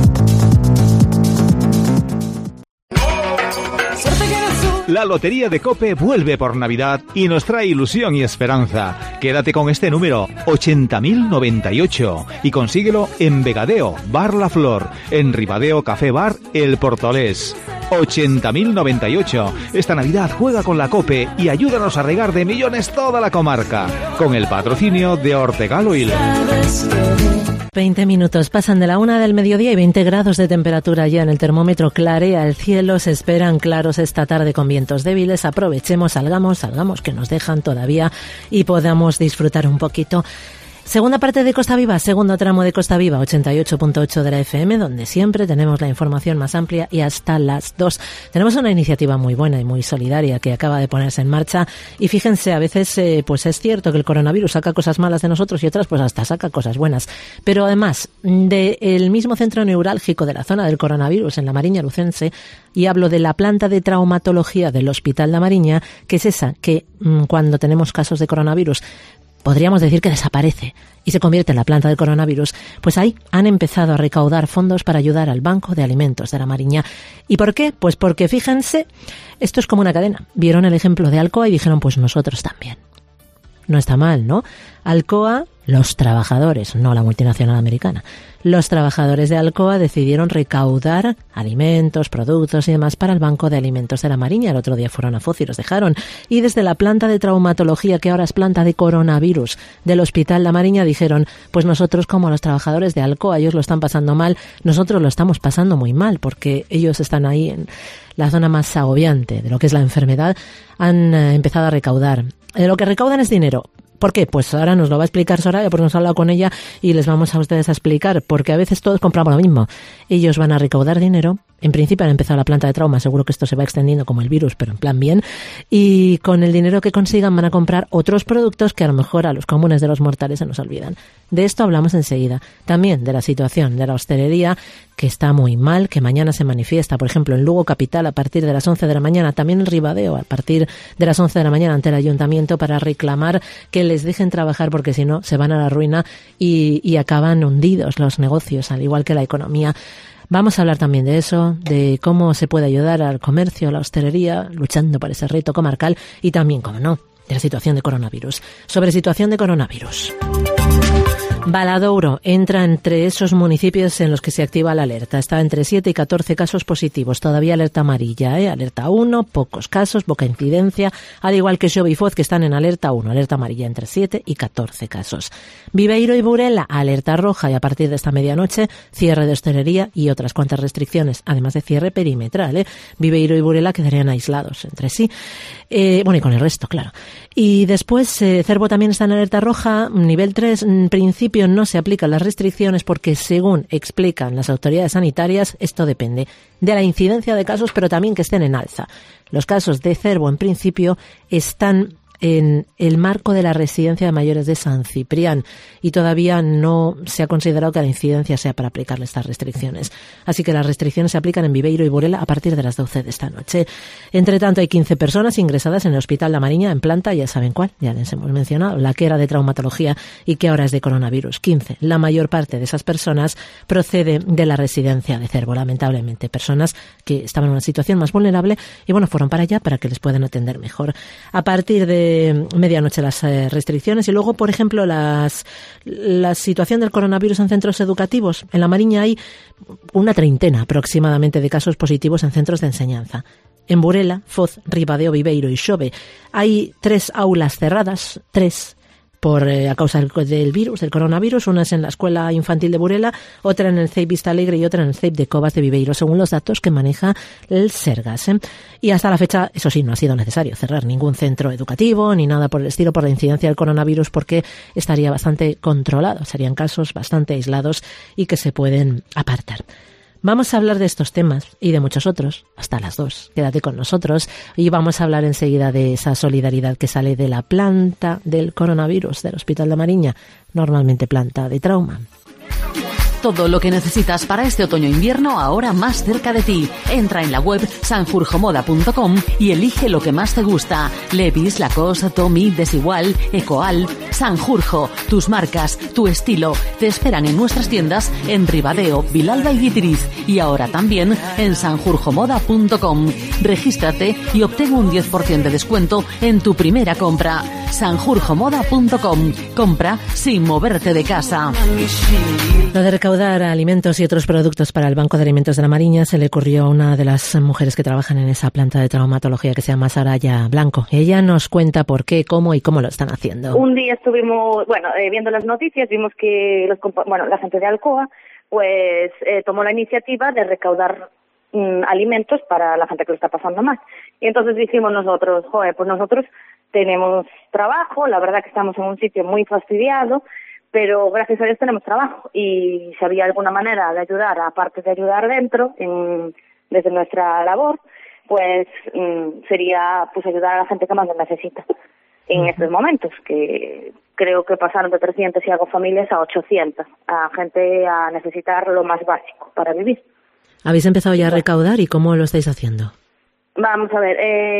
La Lotería de COPE vuelve por Navidad y nos trae ilusión y esperanza. Quédate con este número, ochenta mil noventa y ocho, y consíguelo en Vegadeo, Bar La Flor, en Ribadeo Café Bar El Portolés. ochenta mil noventa y ocho. Esta Navidad juega con la COPE y ayúdanos a regar de millones toda la comarca, con el patrocinio de Ortegal Oil. veinte minutos pasan de la una del mediodía y veinte grados de temperatura ya en el termómetro. Clarea el cielo, se esperan claros esta tarde con vientos débiles. Aprovechemos, salgamos, salgamos, que nos dejan todavía y podamos disfrutar un poquito. Segunda parte de Costa Viva, segundo tramo de Costa Viva, ochenta y ocho punto ocho de la F M, donde siempre tenemos la información más amplia y hasta las dos. Tenemos una iniciativa muy buena y muy solidaria que acaba de ponerse en marcha y fíjense, a veces eh, pues es cierto que el coronavirus saca cosas malas de nosotros y otras pues hasta saca cosas buenas. Pero además del mismo centro neurálgico de la zona del coronavirus en la Mariña Lucense, y hablo de la planta de traumatología del Hospital La Mariña, que es esa que mmm, cuando tenemos casos de coronavirus podríamos decir que desaparece y se convierte en la planta del coronavirus, pues ahí han empezado a recaudar fondos para ayudar al Banco de Alimentos de La Mariña. ¿Y por qué? Pues porque, fíjense, esto es como una cadena. Vieron el ejemplo de Alcoa y dijeron, pues nosotros también. No está mal, ¿no? Alcoa, los trabajadores, no la multinacional americana. Los trabajadores de Alcoa decidieron recaudar alimentos, productos y demás para el Banco de Alimentos de La Mariña. El otro día fueron a Foz y los dejaron. Y desde la planta de traumatología, que ahora es planta de coronavirus del Hospital La Mariña, dijeron, pues nosotros como los trabajadores de Alcoa, ellos lo están pasando mal, nosotros lo estamos pasando muy mal, porque ellos están ahí en la zona más agobiante de lo que es la enfermedad, han eh, empezado a recaudar. Eh, lo que recaudan es dinero. ¿Por qué? Pues ahora nos lo va a explicar Soraya, porque nos ha hablado con ella y les vamos a ustedes a explicar, porque a veces todos compramos lo mismo. Ellos van a recaudar dinero. En principio han empezado la planta de trauma, seguro que esto se va extendiendo como el virus, pero en plan bien. Y con el dinero que consigan van a comprar otros productos que a lo mejor a los comunes de los mortales se nos olvidan. De esto hablamos enseguida. También de la situación de la hostelería, que está muy mal, que mañana se manifiesta, por ejemplo, en Lugo Capital a partir de las once de la mañana, también en Ribadeo a partir de las once de la mañana ante el ayuntamiento para reclamar que les dejen trabajar, porque si no se van a la ruina y, y acaban hundidos los negocios, al igual que la economía. Vamos a hablar también de eso, de cómo se puede ayudar al comercio, a la hostelería, luchando por ese reto comarcal y también, como no, de la situación de coronavirus. Sobre situación de coronavirus. Valadouro entra entre esos municipios en los que se activa la alerta. Está entre siete y catorce casos positivos. Todavía alerta amarilla, ¿eh? Alerta uno, pocos casos, poca incidencia. Al igual que Xove y Foz, que están en alerta uno, alerta amarilla entre siete y catorce casos. Viveiro y Burela, alerta roja y a partir de esta medianoche, cierre de hostelería y otras cuantas restricciones, además de cierre perimetral, ¿eh? Viveiro y Burela quedarían aislados entre sí. Eh, bueno, y con el resto, claro. Y después, eh, Cervo también está en alerta roja, nivel tres, en principio no se aplican las restricciones porque, según explican las autoridades sanitarias, esto depende de la incidencia de casos, pero también que estén en alza. Los casos de Cervo, en principio, están en el marco de la residencia de mayores de San Ciprián y todavía no se ha considerado que la incidencia sea para aplicarle estas restricciones. Así que las restricciones se aplican en Viveiro y Burela a partir de las doce de esta noche. Entre tanto, hay quince personas ingresadas en el Hospital La Mariña en planta, ya saben cuál, ya les hemos mencionado, la que era de traumatología y que ahora es de coronavirus. quince. La mayor parte de esas personas procede de la residencia de Cervo, lamentablemente. Personas que estaban en una situación más vulnerable y, bueno, fueron para allá para que les puedan atender mejor. A partir de medianoche las eh, restricciones y luego, por ejemplo, las la situación del coronavirus en centros educativos. En La Mariña hay una treintena aproximadamente de casos positivos en centros de enseñanza. En Burela, Foz, Ribadeo, Viveiro y Xove hay tres aulas cerradas, tres, por eh, a causa del, del virus, del coronavirus. Una es en la Escuela Infantil de Burela, otra en el C E I Vista Alegre y otra en el C E I de Covas de Viveiro, según los datos que maneja el Sergas, ¿eh? Y hasta la fecha, eso sí, no ha sido necesario cerrar ningún centro educativo ni nada por el estilo por la incidencia del coronavirus, porque estaría bastante controlado, serían casos bastante aislados y que se pueden apartar. Vamos a hablar de estos temas y de muchos otros, hasta las dos. Quédate con nosotros y vamos a hablar enseguida de esa solidaridad que sale de la planta del coronavirus del Hospital La Mariña, normalmente planta de trauma. Todo lo que necesitas para este otoño-invierno ahora más cerca de ti. Entra en la web sanjurjomoda punto com y elige lo que más te gusta. Levi's, Lacoste, Tommy, Desigual, Ecoal, Sanjurjo. Tus marcas, tu estilo. Te esperan en nuestras tiendas en Ribadeo, Vilalba y Guitiriz. Y ahora también en sanjurjomoda punto com. Regístrate y obtén un diez por ciento de descuento en tu primera compra. sanjurjo moda punto com. Compra sin moverte de casa. Lo de recaudar alimentos y otros productos para el Banco de Alimentos de la Mariña se le ocurrió a una de las mujeres que trabajan en esa planta de traumatología que se llama Saraya Blanco. Ella nos cuenta por qué, cómo y cómo lo están haciendo. Un día estuvimos, bueno, eh, viendo las noticias, vimos que los, bueno, la gente de Alcoa pues eh, tomó la iniciativa de recaudar mmm, alimentos para la gente que lo está pasando mal. Y entonces dijimos nosotros, joder, pues nosotros tenemos trabajo, la verdad que estamos en un sitio muy fastidiado, pero gracias a Dios tenemos trabajo, y si había alguna manera de ayudar, aparte de ayudar dentro, en, desde nuestra labor, pues mmm, sería pues ayudar a la gente que más lo necesita en uh-huh. estos momentos, que creo que pasaron de trescientas y algo familias a ochocientas, a gente a necesitar lo más básico para vivir. ¿Habéis empezado ya a recaudar y cómo lo estáis haciendo? Vamos a ver,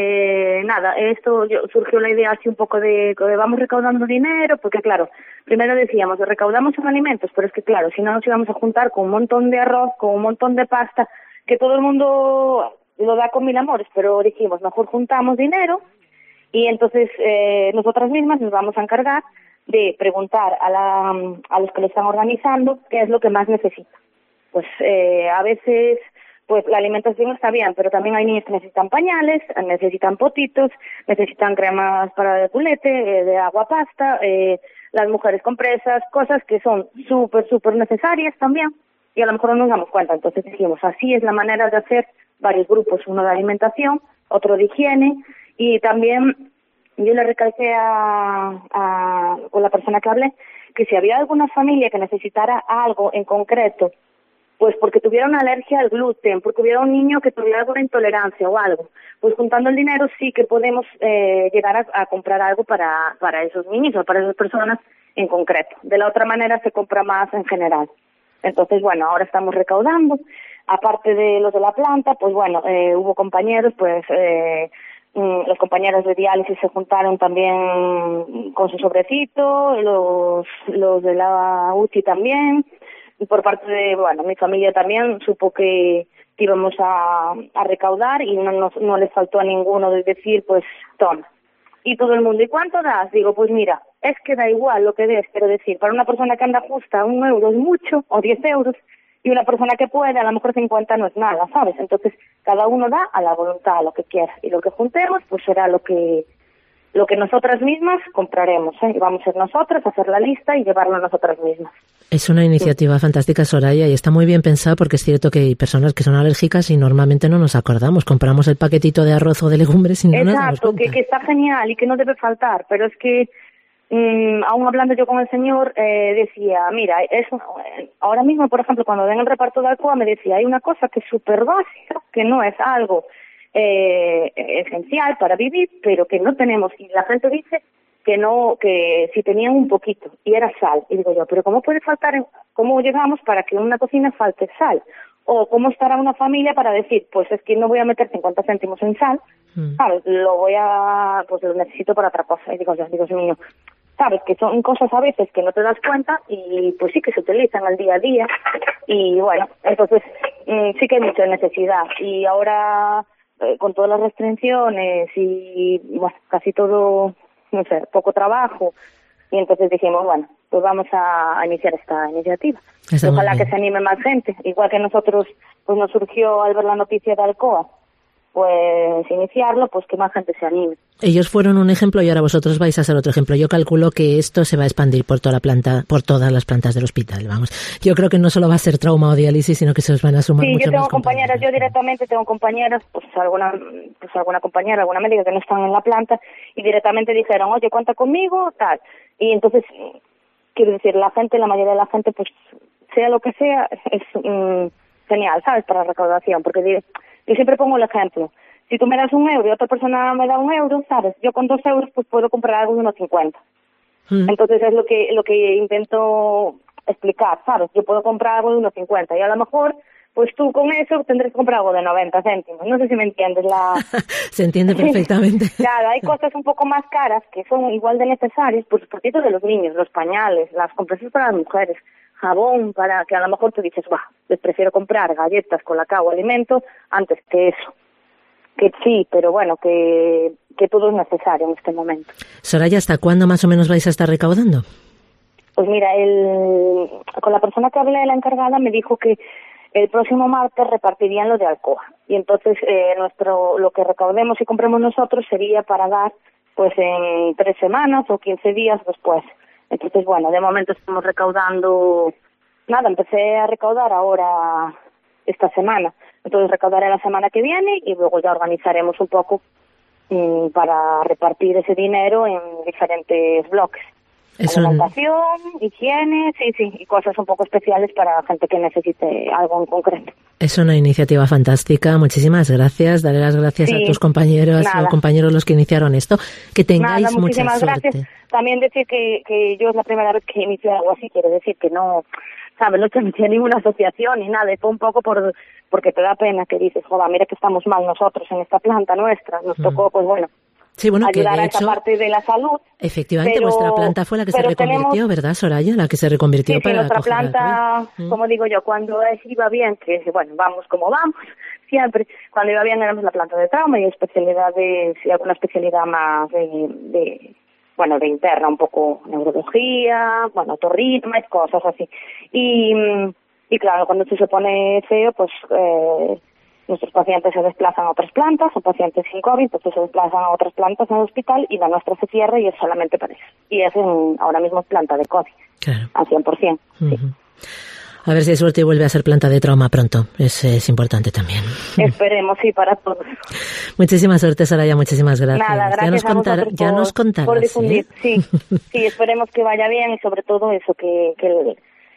eh, nada, esto yo, surgió la idea así un poco de, de vamos recaudando dinero, porque claro, primero decíamos, recaudamos en alimentos, pero es que claro, si no nos íbamos a juntar con un montón de arroz, con un montón de pasta, que todo el mundo lo da con mil amores, pero dijimos, mejor juntamos dinero y entonces eh, nosotras mismas nos vamos a encargar de preguntar a, la, a los que lo están organizando qué es lo que más necesita. Pues eh, a veces pues la alimentación está bien, pero también hay niños que necesitan pañales, necesitan potitos, necesitan cremas para el culete, eh, de agua pasta, eh, las mujeres compresas, cosas que son súper, súper necesarias también, y a lo mejor no nos damos cuenta. Entonces dijimos, así es la manera de hacer varios grupos, uno de alimentación, otro de higiene, y también yo le recalqué a, a con la persona que hablé que si había alguna familia que necesitara algo en concreto, pues porque tuviera una alergia al gluten, porque hubiera un niño que tuviera alguna intolerancia o algo, pues juntando el dinero sí que podemos eh, llegar a, a comprar algo para, para esos niños o para esas personas en concreto. De la otra manera se compra más en general. Entonces, bueno, ahora estamos recaudando. Aparte de los de la planta, pues bueno, eh, hubo compañeros, pues eh, los compañeros de diálisis se juntaron también con su sobrecito, los, los de la U C I también. Y por parte de, bueno, mi familia también supo que íbamos a, a recaudar y no, no, no les faltó a ninguno de decir, pues, toma. Y todo el mundo, ¿y cuánto das? Digo, pues mira, es que da igual lo que des, pero decir, para una persona que anda justa, un euro es mucho, o diez euros, y una persona que puede, a lo mejor cincuenta no es nada, ¿sabes? Entonces, cada uno da a la voluntad, a lo que quiera. Y lo que juntemos, pues será lo que lo que nosotras mismas compraremos, ¿eh? Y vamos a ser nosotras, a hacer la lista y llevarlo a nosotras mismas. Es una iniciativa sí. fantástica, Soraya, y está muy bien pensada porque es cierto que hay personas que son alérgicas y normalmente no nos acordamos. Compramos el paquetito de arroz o de legumbres y no nos damos cuenta. Exacto, que, que está genial y que no debe faltar, pero es que mmm, aún hablando yo con el señor, eh, decía, mira, eso, ahora mismo, por ejemplo, cuando ven el reparto de Alcoa, me decía, hay una cosa que es súper básica, que no es algo eh, esencial para vivir, pero que no tenemos, y la gente dice que no, que si tenían un poquito, y era sal. Y digo yo, pero ¿cómo puede faltar, cómo llegamos para que en una cocina falte sal? O ¿cómo estará una familia para decir, pues es que no voy a meter cincuenta céntimos en sal, mm. ¿sabes? Lo voy a, pues lo necesito para otra cosa. Y digo yo, digo, niño, ¿sabes? Que son cosas a veces que no te das cuenta y pues sí que se utilizan al día a día. Y bueno, entonces mmm, sí que hay mucha necesidad. Y ahora, eh, con todas las restricciones y bueno, casi todo, no sé, poco trabajo, y entonces dijimos, bueno, pues vamos a, a iniciar esta iniciativa. Está Ojalá que se anime más gente, igual que nosotros, pues nos surgió al ver la noticia de Alcoa, pues iniciarlo, pues que más gente se anime. Ellos fueron un ejemplo y ahora vosotros vais a ser otro ejemplo. Yo calculo que esto se va a expandir por toda la planta, por todas las plantas del hospital, vamos. Yo creo que no solo va a ser trauma o diálisis, sino que se os van a sumar sí, mucho más. Sí, yo tengo compañeras, compañeras, yo directamente tengo compañeras, pues alguna, pues alguna compañera, alguna médica que no están en la planta y directamente dijeron, oye, cuenta conmigo, tal. Y entonces, quiero decir, la gente, la mayoría de la gente, pues sea lo que sea, es mm, genial, ¿sabes? Para la recaudación, porque yo siempre pongo el ejemplo. Si tú me das un euro y otra persona me da un euro, ¿sabes? Yo con dos euros pues puedo comprar algo de unos cincuenta. Mm. Entonces es lo que lo que intento explicar, ¿sabes? Yo puedo comprar algo de unos cincuenta y a lo mejor pues tú con eso tendrás que comprar algo de noventa céntimos. No sé si me entiendes. La... Se entiende perfectamente. Claro, hay cosas un poco más caras que son igual de necesarias, pues los potitos de los niños, los pañales, las compresas para las mujeres, jabón, para que a lo mejor tú dices, bah, les prefiero comprar galletas, colacao, alimento, antes que eso. que sí, pero bueno, que, que todo es necesario en este momento. Soraya, ¿hasta cuándo más o menos vais a estar recaudando? Pues mira, el, con la persona que hablé, la encargada, me dijo que el próximo martes repartirían lo de Alcoa. Y entonces eh, nuestro lo que recaudemos y compremos nosotros sería para dar pues en tres semanas o quince días después. Entonces, bueno, de momento estamos recaudando... Nada, empecé a recaudar ahora esta semana. Entonces recaudaré la semana que viene y luego ya organizaremos un poco mmm, para repartir ese dinero en diferentes bloques. Es alimentación, un... higiene, sí, sí, y cosas un poco especiales para gente que necesite algo en concreto. Es una iniciativa fantástica, muchísimas gracias, daré las gracias sí, a tus compañeros o compañeros los que iniciaron esto, que tengáis nada, mucha suerte. Gracias. También decir que, que yo es la primera vez que inicio algo así, quiere decir que no, ¿sabes? No te metí en ninguna asociación ni nada, fue un poco por porque te da pena que dices, joder, mira que estamos mal nosotros en esta planta nuestra, nos tocó, mm. pues bueno, sí, bueno, ayudar que de a esa hecho, parte de la salud. Efectivamente, pero, vuestra planta fue la que se reconvirtió, tenemos, ¿verdad, Soraya? La que se reconvirtió sí, para sí, nuestra planta, mm. como digo yo, cuando iba bien, que bueno, vamos como vamos, siempre, cuando iba bien éramos la planta de trauma y especialidades, y alguna especialidad más de, de bueno, de interna, un poco neurología, bueno, otorrino, cosas así. Y, y claro, cuando esto se pone feo, pues... Eh, nuestros pacientes se desplazan a otras plantas, o pacientes sin COVID, pues se desplazan a otras plantas en el hospital y la nuestra se cierra y es solamente para eso. Y es en, ahora mismo es planta de COVID, claro. Al cien por ciento. Uh-huh. Sí. A ver si hay suerte y vuelve a ser planta de trauma pronto. Es, es importante también. Esperemos, sí, para todos. Muchísima suerte, Soraya, muchísimas gracias. Nada, gracias ya nos, a contar, por, ya nos contarás. Por difundir, ¿eh? sí. Sí, esperemos que vaya bien y sobre todo eso, que... que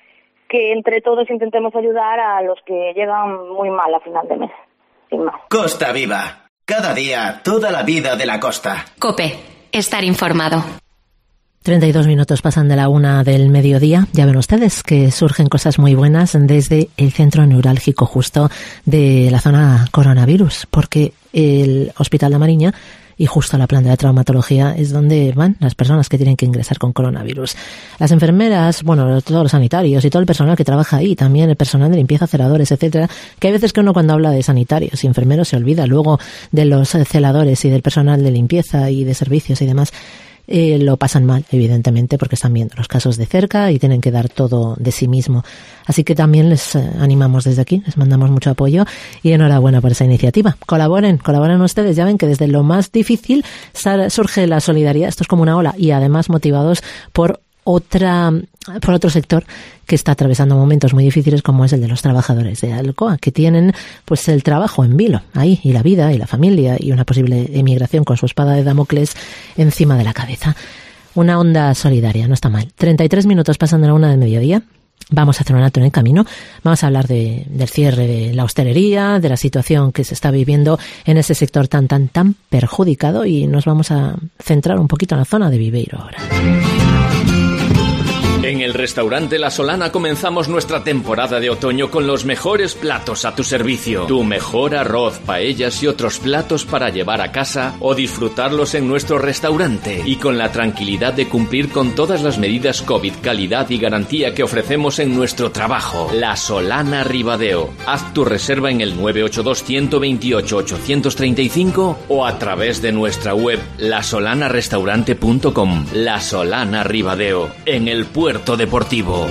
que entre todos intentemos ayudar a los que llegan muy mal a final de mes. Sin más. Costa Viva. Cada día, toda la vida de la costa. COPE. Estar informado. treinta y dos minutos pasan de la una del mediodía. Ya ven ustedes que surgen cosas muy buenas desde el centro neurálgico justo de la zona coronavirus, porque el Hospital de Mariña y justo la planta de traumatología es donde van las personas que tienen que ingresar con coronavirus. Las enfermeras, bueno, todos los sanitarios y todo el personal que trabaja ahí, también el personal de limpieza, celadores, etcétera, que hay veces que uno cuando habla de sanitarios y enfermeros se olvida luego de los celadores y del personal de limpieza y de servicios y demás. Eh, lo pasan mal, evidentemente, porque están viendo los casos de cerca y tienen que dar todo de sí mismo. Así que también les eh, animamos desde aquí, les mandamos mucho apoyo y enhorabuena por esa iniciativa. Colaboren, colaboren ustedes. Ya ven que desde lo más difícil surge la solidaridad. Esto es como una ola y además motivados por otra, por otro sector que está atravesando momentos muy difíciles como es el de los trabajadores de Alcoa, que tienen pues el trabajo en vilo ahí y la vida y la familia y una posible emigración con su espada de Damocles encima de la cabeza. Una onda solidaria, no está mal. treinta y tres minutos pasan de la una del mediodía. Vamos a hacer un alto en el camino. Vamos a hablar de, del cierre de la hostelería, de la situación que se está viviendo en ese sector tan, tan, tan perjudicado y nos vamos a centrar un poquito en la zona de Viveiro ahora. En el restaurante La Solana comenzamos nuestra temporada de otoño con los mejores platos a tu servicio. Tu mejor arroz, paellas y otros platos para llevar a casa o disfrutarlos en nuestro restaurante. Y con la tranquilidad de cumplir con todas las medidas COVID, calidad y garantía que ofrecemos en nuestro trabajo. La Solana Ribadeo. Haz tu reserva en el nueve ocho dos, uno dos ocho, ocho tres cinco o a través de nuestra web la solana restaurante punto com. La Solana Ribadeo. En el puerto deportivo.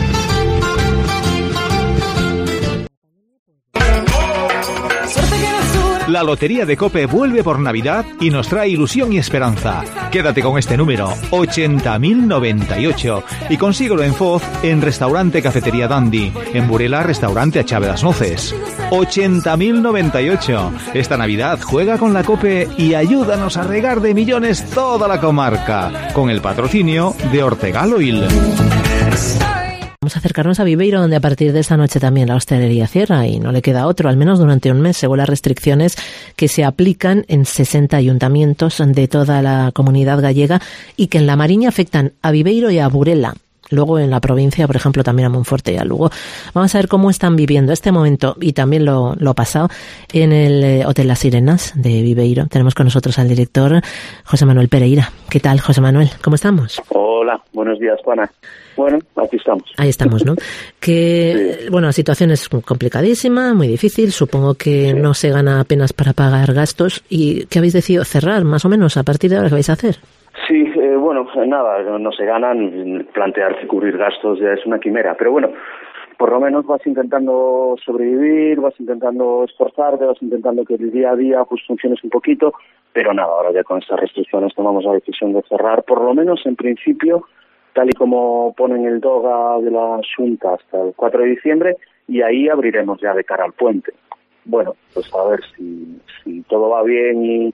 La Lotería de COPE vuelve por Navidad y nos trae ilusión y esperanza. Quédate con este número, ochenta mil noventa y ocho, y consíguelo en Foz, en Restaurante Cafetería Dandy, en Burela, Restaurante A Chave das Noces. ochenta mil noventa y ocho. Esta Navidad juega con la COPE y ayúdanos a regar de millones toda la comarca, con el patrocinio de Ortegal Oil. Vamos a acercarnos a Viveiro, donde a partir de esta noche también la hostelería cierra y no le queda otro, al menos durante un mes, según las restricciones que se aplican en sesenta ayuntamientos de toda la comunidad gallega y que en La Mariña afectan a Viveiro y a Burela. luego en la provincia, por ejemplo, también a Monforte y a Lugo. Vamos a ver cómo están viviendo este momento y también lo, lo pasado en el eh, Hotel Las Sirenas de Viveiro. Tenemos con nosotros al director José Manuel Pereira. ¿Qué tal, José Manuel? ¿Cómo estamos? Hola, buenos días, Juana. Bueno, aquí estamos. Ahí estamos, ¿no? Que, sí. Bueno, la situación es complicadísima, muy difícil. Supongo que sí. no se gana apenas para pagar gastos. ¿Y qué habéis decidido cerrar, más o menos, a partir de ahora? ¿Qué vais a hacer? Sí, eh, bueno, nada, no, no se ganan. Plantearse cubrir gastos ya es una quimera. Pero bueno, por lo menos vas intentando sobrevivir, vas intentando esforzarte, vas intentando que el día a día pues funciones un poquito. Pero nada, ahora ya con estas restricciones tomamos la decisión de cerrar, por lo menos en principio, tal y como ponen el DOGA de la Xunta hasta el cuatro de diciembre, y ahí abriremos ya de cara al puente. Bueno, pues a ver si, si todo va bien y,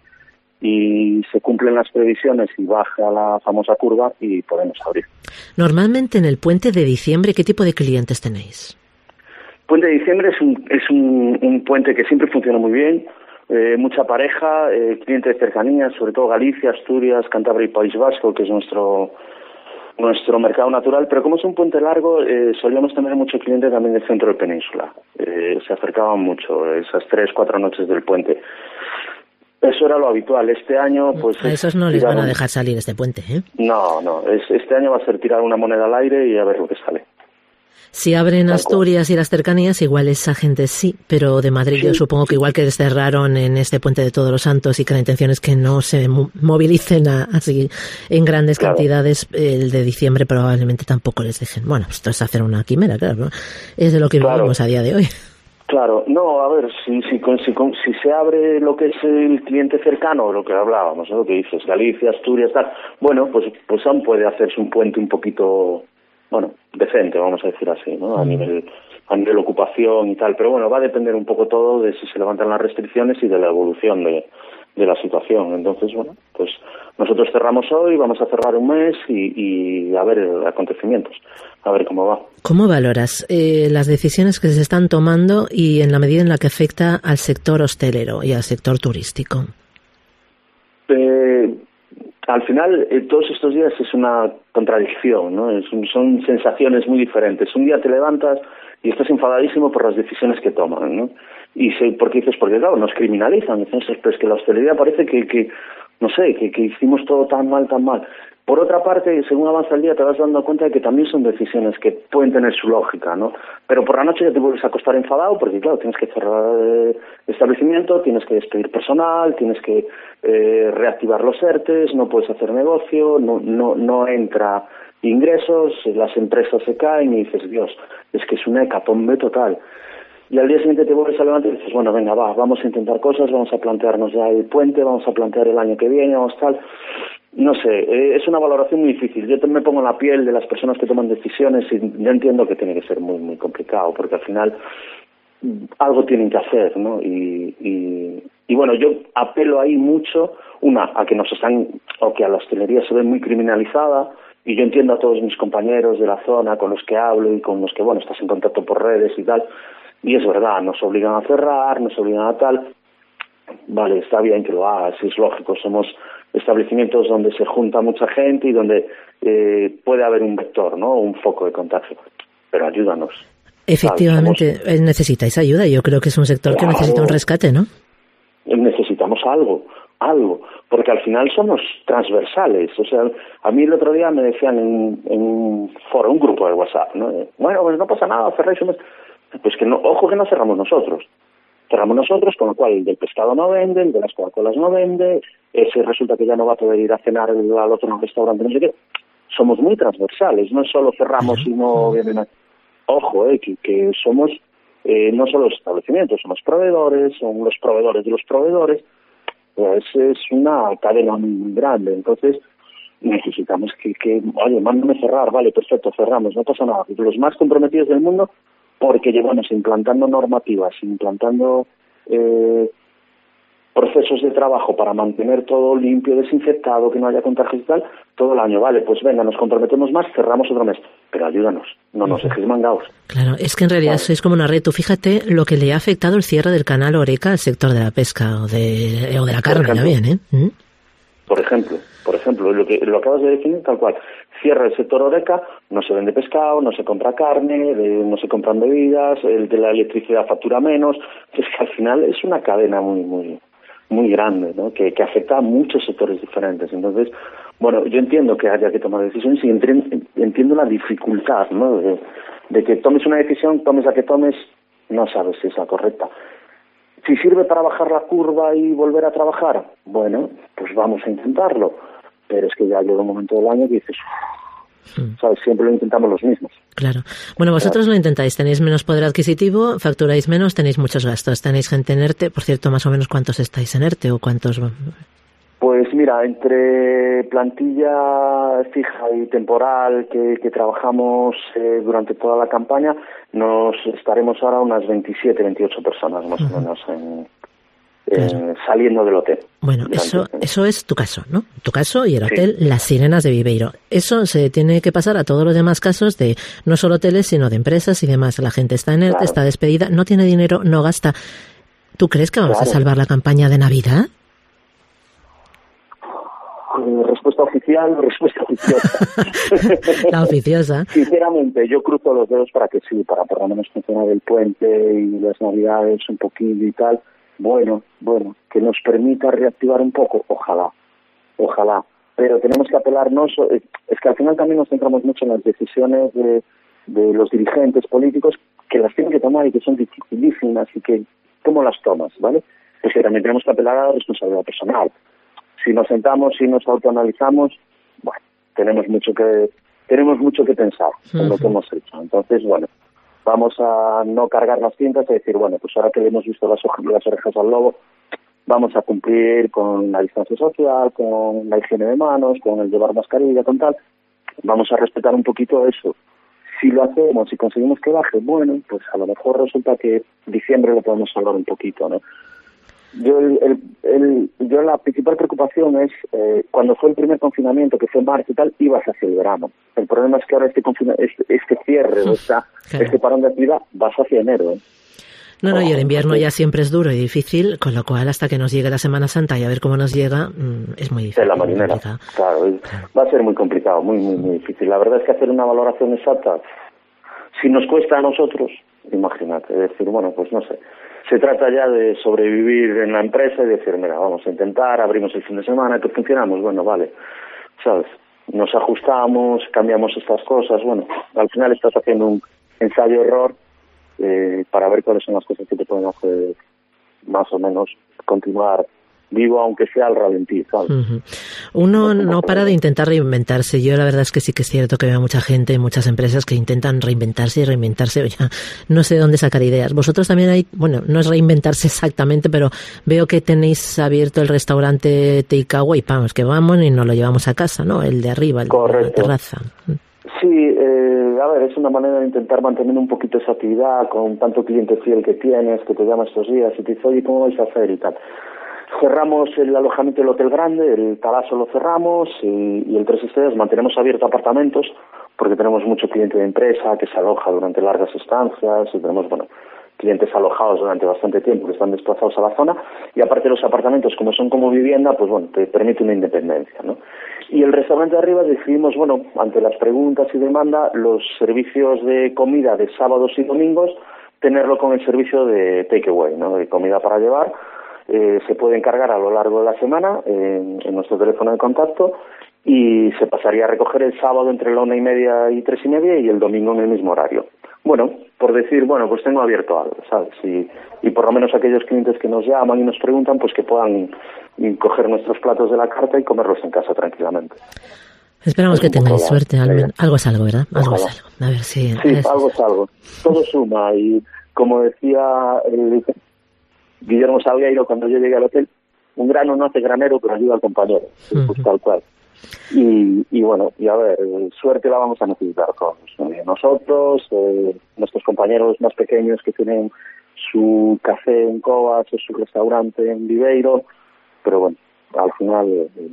y se cumplen las previsiones y baja la famosa curva y podemos abrir. Normalmente en el puente de diciembre, ¿qué tipo de clientes tenéis? Puente de diciembre es un, es un, un puente que siempre funciona muy bien. Eh, mucha pareja, eh, clientes de cercanías, sobre todo Galicia, Asturias, Cantabria y País Vasco, que es nuestro nuestro mercado natural, pero como es un puente largo, eh, solíamos tener mucho cliente también del centro de Península. Eh, se acercaban mucho esas tres, cuatro noches del puente. Eso era lo habitual. Este año, pues... A esos no les van a dejar salir este puente, ¿eh? No, no. Es, este año va a ser tirar una moneda al aire y a ver lo que sale. Si abren Asturias y las cercanías, igual esa gente sí, pero de Madrid sí, yo supongo que igual que cerraron en este puente de Todos los Santos y que la intención es que no se movilicen a, así en grandes claro. cantidades, el de diciembre probablemente tampoco les dejen. Bueno, esto es hacer una quimera, claro, ¿no? Es de lo que claro. vivimos a día de hoy. Claro, no, a ver, si, si, si, si se abre lo que es el cliente cercano, lo que hablábamos, ¿no? Lo que dices, Galicia, Asturias, tal, bueno, pues, pues aún puede hacerse un puente un poquito... bueno, decente, vamos a decir así, ¿no? A nivel a nivel ocupación y tal, pero bueno, va a depender un poco todo de si se levantan las restricciones y de la evolución de, de la situación. Entonces, bueno, pues nosotros cerramos hoy, vamos a cerrar un mes y, y a ver acontecimientos, a ver cómo va. ¿Cómo valoras eh, las decisiones que se están tomando y en la medida en la que afecta al sector hostelero y al sector turístico? Eh... Al final, eh, todos estos días es una contradicción, ¿no? Es un, son sensaciones muy diferentes. Un día te levantas y estás enfadadísimo por las decisiones que toman, ¿no? Y se, porque dices, porque claro, nos criminalizan. Entonces, pues que la hostelería parece que, que no sé, que, que hicimos todo tan mal, tan mal. Por otra parte, según avanza el día, te vas dando cuenta de que también son decisiones que pueden tener su lógica, ¿no? Pero por la noche ya te vuelves a acostar enfadado porque, claro, tienes que cerrar el establecimiento, tienes que despedir personal, tienes que eh, reactivar los ERTES, no puedes hacer negocio, no, no, no entra ingresos, las empresas se caen y dices, Dios, es que es una hecatombe total. Y al día siguiente te vuelves a levantar y dices, bueno, venga, va, vamos a intentar cosas, vamos a plantearnos ya el puente, vamos a plantear el año que viene, vamos tal... No sé, eh, es una valoración muy difícil. Yo me pongo en la piel de las personas que toman decisiones y yo entiendo que tiene que ser muy, muy complicado, porque al final algo tienen que hacer, ¿no? Y, y, y bueno, yo apelo ahí mucho, una, a que nos están, o que a la hostelería se ve muy criminalizada, y yo entiendo a todos mis compañeros de la zona con los que hablo y con los que, bueno, estás en contacto por redes y tal, y es verdad, nos obligan a cerrar, nos obligan a tal, vale, está bien que lo hagas, es lógico, somos establecimientos donde se junta mucha gente y donde eh, puede haber un vector, ¿no? Un foco de contagio. Pero ayúdanos. Efectivamente, Somos... necesitáis ayuda. Yo creo que es un sector claro, que necesita un rescate, ¿no? Necesitamos algo, algo. Porque al final somos transversales. O sea, a mí el otro día me decían en, en un foro, un grupo de WhatsApp, ¿no? Bueno, pues no pasa nada, cerráis un mes. Pues que no, ojo que no cerramos nosotros. Cerramos nosotros, con lo cual el del pescado no vende, el de las Coca-Colas no vende, ese resulta que ya no va a poder ir a cenar al otro restaurante, no sé qué. Somos muy transversales, no solo cerramos y no viene nada. Ojo, eh, que, que somos eh, no solo los establecimientos, somos proveedores, son los proveedores de los proveedores, pues es una cadena muy grande, entonces necesitamos que, que oye, mándame cerrar, vale, perfecto, cerramos, no pasa nada. Los más comprometidos del mundo, porque llevamos implantando normativas, implantando eh, procesos de trabajo para mantener todo limpio, desinfectado, que no haya contagios y tal, todo el año. Vale, pues venga, nos comprometemos más, cerramos otro mes. Pero ayúdanos, no nos dejéis mangados. Claro, es que en realidad sois como una red. Tú fíjate lo que le ha afectado el cierre del canal Oreca al sector de la pesca o de, o de la carne también, ¿eh? ¿Mm? Por ejemplo, por ejemplo, lo que lo acabas de definir tal cual. cierra el sector Horeca, no se vende pescado, no se compra carne, eh, no se compran bebidas, el de la electricidad factura menos. Es que al final es una cadena muy muy muy grande, ¿no? que, que afecta a muchos sectores diferentes. Entonces, bueno, yo entiendo que haya que tomar decisiones y entiendo la dificultad, ¿no? de, de que tomes una decisión, tomes la que tomes, no sabes si es la correcta. Si sirve para bajar la curva y volver a trabajar, bueno, pues vamos a intentarlo. Pero es que ya llega un momento del año que dices, uff, ¿sabes? Siempre lo intentamos los mismos. Claro. Bueno, vosotros lo intentáis, tenéis menos poder adquisitivo, facturáis menos, tenéis muchos gastos, tenéis gente en ERTE. Por cierto, más o menos, ¿cuántos estáis en ERTE o cuántos...? Pues mira, entre plantilla fija y temporal que, que trabajamos eh, durante toda la campaña, nos estaremos ahora unas veintisiete, veintiocho personas más uh-huh. o menos en, eh, claro. saliendo del hotel. Bueno, eso eso es tu caso, ¿no? Tu caso y el hotel sí. Las Sirenas de Viveiro. Eso se tiene que pasar a todos los demás casos de no solo hoteles, sino de empresas y demás. La gente está en ERTE, claro. está despedida, no tiene dinero, no gasta. ¿Tú crees que vamos claro. a salvar la campaña de Navidad? Respuesta oficial, respuesta oficiosa. La oficiosa. Sinceramente, yo cruzo los dedos para que sí, para por lo menos funcionar el puente y las navidades un poquito y tal. Bueno, bueno, que nos permita reactivar un poco, ojalá, ojalá. Pero tenemos que apelarnos, es que al final también nos centramos mucho en las decisiones de, de los dirigentes políticos que las tienen que tomar y que son dificilísimas y que, ¿cómo las tomas, vale? Pues que también tenemos que apelar a la responsabilidad personal. Si nos sentamos y nos autoanalizamos, bueno, tenemos mucho que tenemos mucho que pensar en uh-huh. lo que hemos hecho. Entonces, bueno, vamos a no cargar las cintas y decir, bueno, pues ahora que le hemos visto las, orejas, las orejas al lobo, vamos a cumplir con la distancia social, con la higiene de manos, con el llevar mascarilla, con tal. Vamos a respetar un poquito eso. Si lo hacemos, si conseguimos que baje, bueno, pues a lo mejor resulta que diciembre lo podemos salvar un poquito, ¿no? Yo el, el, el, yo la principal preocupación es eh, cuando fue el primer confinamiento, que fue en marzo y tal, ibas hacia el verano. El problema es que ahora este confina, este, este cierre, o esta, claro. este parón de actividad, vas hacia enero. ¿eh? No, no, y el invierno ya siempre es duro y difícil, con lo cual hasta que nos llegue la Semana Santa y a ver cómo nos llega, mmm, es muy difícil. De la marinera, claro, claro, va a ser muy complicado, muy, muy, muy difícil. La verdad es que hacer una valoración exacta, si nos cuesta a nosotros, imagínate, es decir, bueno, pues no sé. Se trata ya de sobrevivir en la empresa y decir, mira, vamos a intentar, abrimos el fin de semana, que funcionamos, bueno, vale, ¿sabes? Nos ajustamos, cambiamos estas cosas, bueno, al final estás haciendo un ensayo-error eh, para ver cuáles son las cosas que te pueden hacer más o menos continuar vivo, aunque sea al ralentí, ¿sabes? Uh-huh. Uno no para de intentar reinventarse. Yo la verdad es que sí que es cierto que veo mucha gente, muchas empresas que intentan reinventarse y reinventarse. Oye, no sé de dónde sacar ideas. Vosotros también hay, bueno, no es reinventarse exactamente, pero veo que tenéis abierto el restaurante Takeaway, vamos, que vamos y nos lo llevamos a casa, ¿no? El de arriba, el Correcto. de la terraza. Sí, eh, a ver, es una manera de intentar mantener un poquito esa actividad con tanto cliente fiel que tienes, que te llama estos días y te dice, oye, ¿cómo vais a hacer? Y tal. Cerramos el alojamiento del Hotel Grande, el Talaso lo cerramos y, y el Tres Estrellas mantenemos abiertos apartamentos porque tenemos mucho cliente de empresa que se aloja durante largas estancias y tenemos, bueno, clientes alojados durante bastante tiempo que están desplazados a la zona y aparte los apartamentos como son como vivienda, pues bueno, te permite una independencia, ¿no? Y el restaurante de arriba decidimos, bueno, ante las preguntas y demanda, los servicios de comida de sábados y domingos, tenerlo con el servicio de takeaway, ¿no? De comida para llevar. Eh, se puede encargar a lo largo de la semana en, en nuestro teléfono de contacto y se pasaría a recoger el sábado entre la una y media y tres y media y el domingo en el mismo horario. Bueno, por decir, bueno, pues tengo abierto algo, ¿sabes? Y, y por lo menos aquellos clientes que nos llaman y nos preguntan, pues que puedan coger nuestros platos de la carta y comerlos en casa tranquilamente. Esperamos que tengáis suerte, algo, algo es algo, ¿verdad? Algo Ojalá. es algo. A ver si... Sí, es... algo es algo. Todo suma y como decía el Guillermo Salgueiro cuando yo llegué al hotel, un grano no hace granero, pero ayuda al compañero, uh-huh. pues tal cual. Y, y bueno, y a ver, suerte la vamos a necesitar todos. Eh, nosotros, eh, nuestros compañeros más pequeños que tienen su café en Covas o su restaurante en Viveiro, pero bueno, al final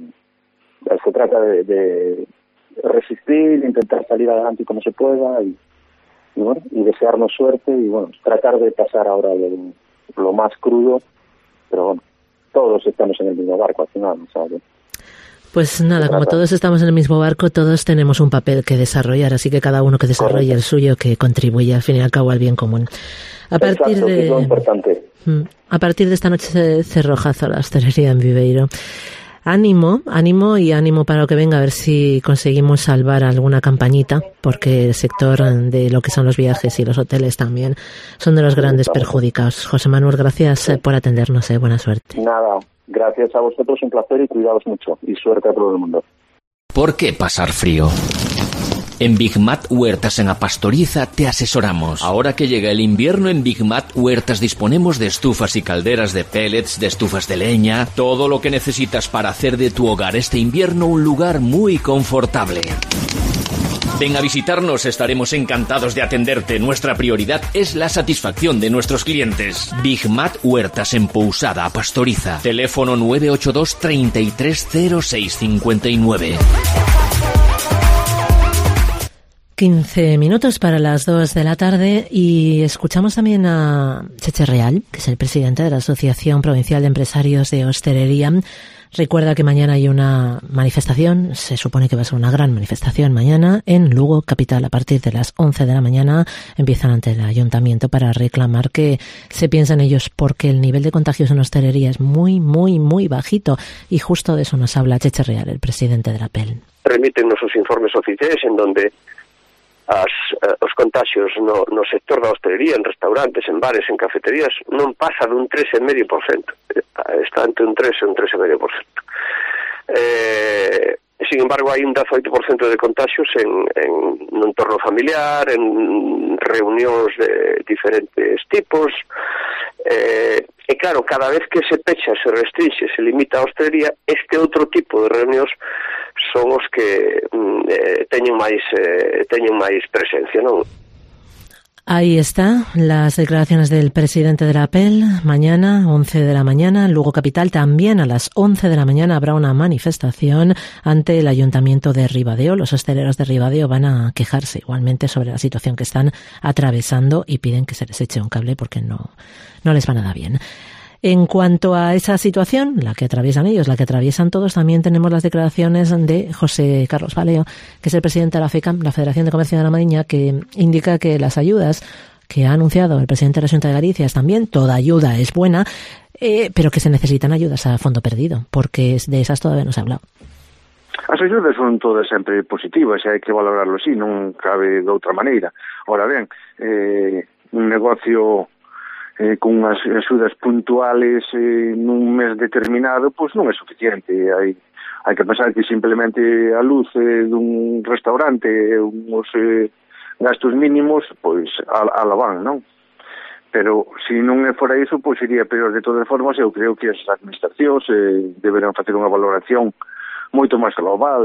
eh, se trata de, de resistir, intentar salir adelante como se pueda y, y bueno, y desearnos suerte y bueno, tratar de pasar ahora lo, lo más crudo, pero bueno, todos estamos en el mismo barco al final, ¿sabes? Pues nada, como todos estamos en el mismo barco, todos tenemos un papel que desarrollar, así que cada uno que desarrolle Correcto. el suyo, que contribuya al fin y al cabo al bien común. A partir Exacto, de que es lo importante. A partir de esta noche cerrojazo la hostelería en Viveiro. Ánimo, ánimo y ánimo para lo que venga, a ver si conseguimos salvar alguna campañita, porque el sector de lo que son los viajes y los hoteles también son de los grandes perjudicados. José Manuel, gracias sí. por atendernos, eh. buena suerte. Nada, gracias a vosotros, un placer y cuidaos mucho y suerte a todo el mundo. ¿Por qué pasar frío? En Big Mat Huertas en Apastoriza te asesoramos. Ahora que llega el invierno, en Big Mat Huertas disponemos de estufas y calderas de pellets, de estufas de leña, todo lo que necesitas para hacer de tu hogar este invierno un lugar muy confortable. Ven a visitarnos, estaremos encantados de atenderte. Nuestra prioridad es la satisfacción de nuestros clientes. Big Mat Huertas en Pousada, Apastoriza. Teléfono nueve ocho dos, treinta y tres, cero seis cincuenta y nueve. quince minutos para las dos de la tarde y escuchamos también a Cheche Real, que es el presidente de la Asociación Provincial de Empresarios de Hostelería. Recuerda que mañana hay una manifestación, se supone que va a ser una gran manifestación mañana en Lugo, capital, a partir de las once de la mañana. Empiezan ante el ayuntamiento para reclamar que se piensa en ellos porque el nivel de contagios en hostelería es muy, muy, muy bajito y justo de eso nos habla Cheche Real, el presidente de la P E L. Remiten os informes oficiais en donde As, uh, os contagios no, no sector da hostelería, en restaurantes, en bares, en cafeterías, non pasa dun tres vírgula cinco por ciento. Está entre un tres e un tres vírgula cinco por ciento. Eh, sin embargo, hai un dezoito por ciento de contagios en, en no entorno familiar, en reunións de diferentes tipos. Eh, e claro, cada vez que se pecha, se restringe, se limita a hostelería, este outro tipo de reunións son os que eh, teñen máis eh, teñen máis presencia, non? Ahí está, las declaraciones del presidente de la P E L. Mañana, once de la mañana, Lugo Capital, también a las once de la mañana habrá una manifestación ante el Ayuntamiento de Ribadeo. Los hosteleros de Ribadeo van a quejarse igualmente sobre la situación que están atravesando y piden que se les eche un cable porque no, no les va nada bien. En cuanto a esa situación, la que atraviesan ellos, la que atraviesan todos, también tenemos las declaraciones de José Carlos Valeo, que es el presidente de la FECAM, la Federación de Comercio de la Mariña, que indica que las ayudas que ha anunciado el presidente de la Xunta de Galicia es también, toda ayuda es buena, eh, pero que se necesitan ayudas a fondo perdido, porque de esas todavía no se ha hablado. As axudas son todas sempre positivas e hai que valorarlo así, non cabe de outra maneira. Ora ben, eh, un negocio Eh, con unhas axudas puntuales eh, nun mes determinado, pois non é suficiente. Hai, hai que pensar que simplemente a luz eh, dun restaurante e uns eh, gastos mínimos, pois a, a la van, non? Pero se non é fora iso, pois iría peor. De todas formas, eu creo que as administracións eh, deberán facer unha valoración moito máis global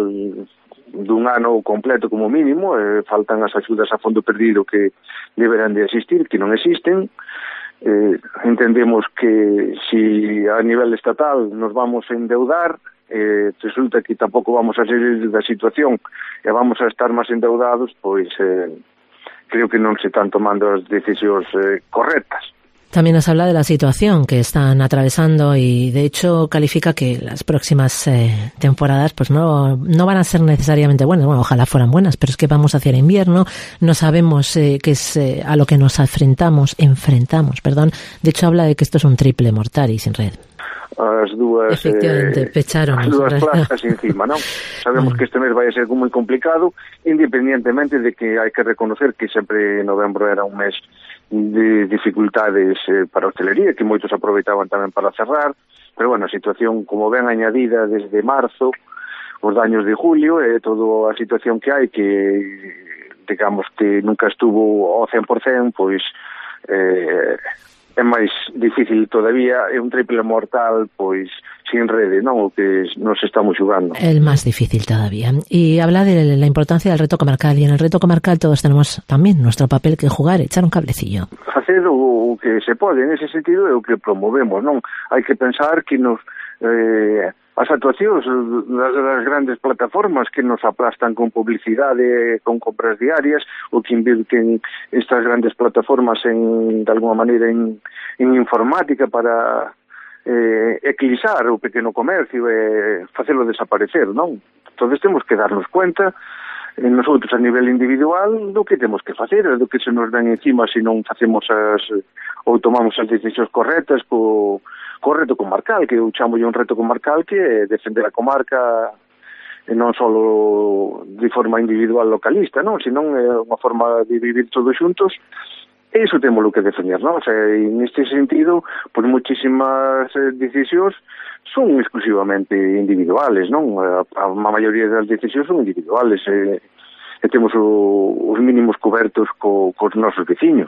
dun ano completo como mínimo. Eh, faltan as axudas a fondo perdido que deberán de existir, que non existen. Eh, entendemos que si a nivel estatal nos vamos a endeudar, eh, resulta que tampouco vamos a salir da situación e vamos a estar máis endeudados, pois eh, creo que non se están tomando as decisións eh, correctas. También nos habla de la situación que están atravesando y de hecho califica que las próximas eh, temporadas pues no, no van a ser necesariamente buenas. Bueno, ojalá fueran buenas, pero es que vamos hacia el invierno, no sabemos eh, qué es eh, a lo que nos enfrentamos, enfrentamos, perdón. De hecho habla de que esto es un triple mortal y sin red. As dúas, Efectivamente, eh, pecharon, as dúas plastas encima, non? Sabemos que este mes vai a ser moi complicado, independientemente de que hai que reconocer que sempre novembro era un mes de dificultades eh, para a hostelería, que moitos aproveitaban tamén para cerrar, pero bueno, a situación como ven añadida desde marzo, os daños de julio, e eh, toda a situación que hai que, digamos, que nunca estuvo ao cen por cento, pois eh, é máis difícil todavía, é un triple mortal, pois, sin rede, non? O que nos estamos xugando. El más difícil todavía. Y habla de la importancia del reto comarcal, y en el reto comarcal todos tenemos también nuestro papel que jugar, echar un cablecillo. Facer o, o que se pode, en ese sentido, é o que promovemos, non? Hai que pensar que nos... Eh, as actuacións das, das grandes plataformas que nos aplastan con publicidade, con compras diarias, ou que invirten estas grandes plataformas en, de alguma maneira en, en informática para eh, eclipsar o pequeno comercio e facelo desaparecer, non? Entón temos que darnos cuenta eh, nosotros a nivel individual do que temos que facer, do que se nos ven encima se non facemos as ou tomamos as decisións correctas co, co reto comarcal, que eu chamo un reto comarcal que é defender a comarca e non só de forma individual localista, non? Senón é unha forma de vivir todos xuntos. E iso temos o que defender, non? O sea, en este sentido, pois muchísimas eh, decisións son exclusivamente individuales, non? A, a maioría das decisións son individuales e, e temos o, os mínimos cobertos co, cos nosos veciños.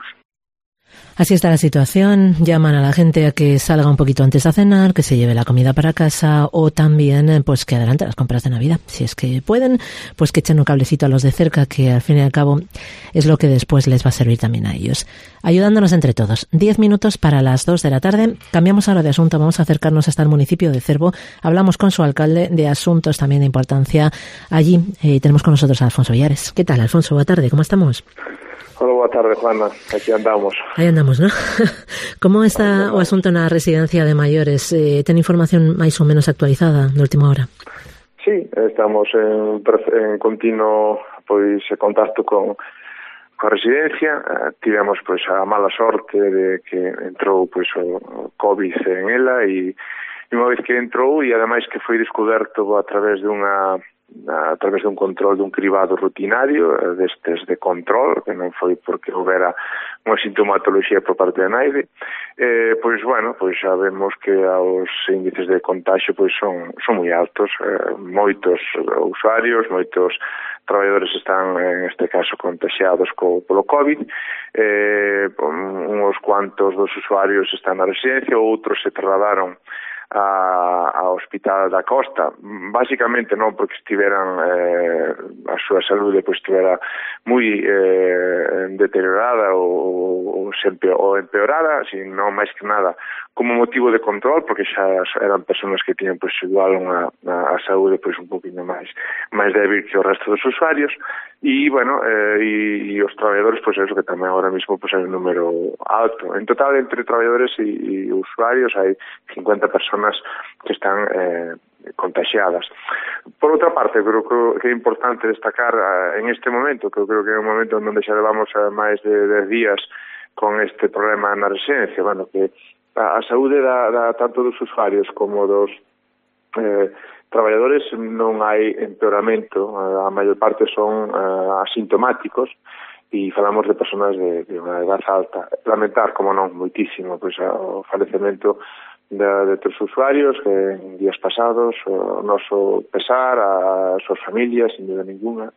Así está la situación. Llaman a la gente a que salga un poquito antes a cenar, que se lleve la comida para casa o también pues que adelante las compras de Navidad. Si es que pueden, pues que echen un cablecito a los de cerca, que al fin y al cabo es lo que después les va a servir también a ellos. Ayudándonos entre todos. Diez minutos para las dos de la tarde. Cambiamos ahora de asunto. Vamos a acercarnos hasta el municipio de Cervo. Hablamos con su alcalde de asuntos también de importancia allí. Eh, tenemos con nosotros a Alfonso Villares. ¿Qué tal, Alfonso? Buena tarde. ¿Cómo estamos? Hola, boa tarde, Juana. Aquí andamos. Aí andamos, ¿no? Como está o asunto na residencia de maiores? Eh, ten información máis ou menos actualizada na última hora? Sí, estamos en, en continuo pois contacto con coa residencia. Eh, tivemos pois a mala sorte de que entrou pois o COVID en ela e, e unha vez que entrou e ademais que foi descoberto a través de unha a través de un control dun cribado rutinario destes de control, que non foi porque houbera unha sintomatoloxía por parte da naide, eh, pois, bueno, pois sabemos que os índices de contagio pois son, son moi altos, eh, moitos usuarios, moitos traballadores están, en este caso, contagiados co, polo COVID, eh, uns cuantos dos usuarios están na residencia, outros se trasladaron a, a Hospital da Costa, basicamente non porque estiveran eh, a súa saúde pois estivera moi eh, deteriorada ou, ou, empe, ou empeorada, sino máis que nada como motivo de control, porque xa eran persoas que tiñan pois igual unha a, a saúde pois un poquinho máis máis débil que o resto dos usuarios e, bueno, eh, e, e os traballadores pois eso que tamén ahora mismo pois hai un número alto. En total, entre traballadores e, e usuarios hai cincuenta personas que están eh, contagiadas. Por outra parte, creo que é importante destacar uh, en este momento, que eu creo que é un momento onde xa levamos uh, máis de dez días con este problema na residencia, bueno, que a, a saúde da, da tanto dos usuarios como dos eh, traballadores non hai empeoramento, a maior parte son uh, asintomáticos e falamos de personas de, de unha edad alta. Lamentar, como non, moitísimo, pois o falecemento de, de tres usuarios que en días pasados, o noso pesar a súas familias, sin duda ninguna.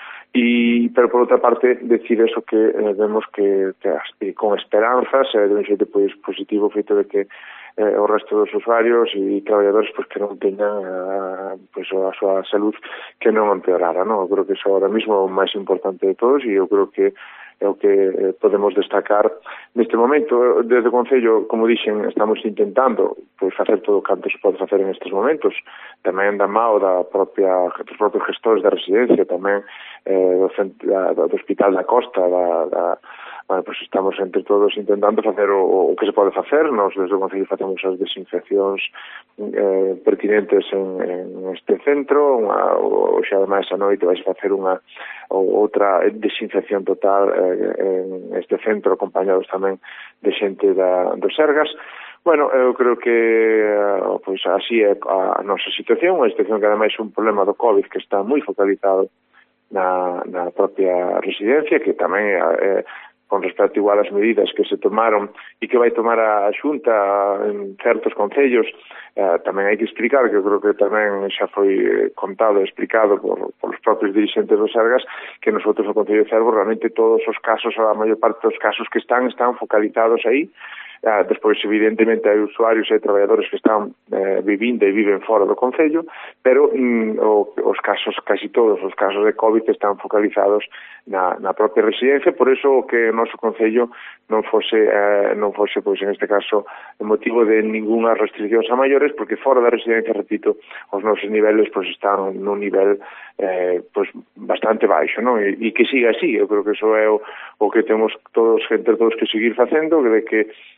E, pero por outra parte, decir eso que eh, vemos que, que con esperanzas, eh, de un xeito pois, positivo, feito de que eh, o resto dos usuarios e traballadores pois, que non teñan eh, pois, a súa salud que non empeorara, non? Eu creo que iso ahora mismo é o máis importante de todos e eu creo que é o que podemos destacar neste momento. Desde o Concello, como dixen, estamos intentando pois, facer todo o canto se pode facer en estes momentos, tamén da mao da propia, dos propios gestores da residencia, tamén eh, do, da, do Hospital da Costa, da, da bueno, pues estamos entre todos intentando facer o, o que se pode facer. Nos desde o Concello facemos as desinfeccións eh, pertinentes en, en este centro, unha, o xa ademais a noite vais facer unha ou outra desinfección total eh, en este centro, acompañados tamén de xente da, do Sergas. Bueno, eu creo que uh, pois así é a nosa situación, unha situación que ademais é un problema do COVID que está moi focalizado na, na propia residencia, que tamén é, con respecto igual ás medidas que se tomaron e que vai tomar a Xunta en certos concellos, eh, tamén hai que explicar, que eu creo que tamén xa foi contado e explicado por, por os propios dirigentes dos Sergas, que nosotros no Concello de Cervo realmente todos os casos, a maior parte dos casos que están, están focalizados aí. Uh, despois, evidentemente, hai usuarios e traballadores que están eh, vivindo e viven fora do Concello, pero mm, o, os casos, casi todos os casos de COVID están focalizados na, na propia residencia, por eso que o noso Concello non fose, eh, non fose, pois, en este caso, motivo de ninguna restriccións a maiores, porque fora da residencia, repito, os nosos niveles pois, están nun nivel eh, pois, bastante baixo, non? E, e que siga así, eu creo que iso é o, o que temos todos, entre todos, que seguir facendo, de que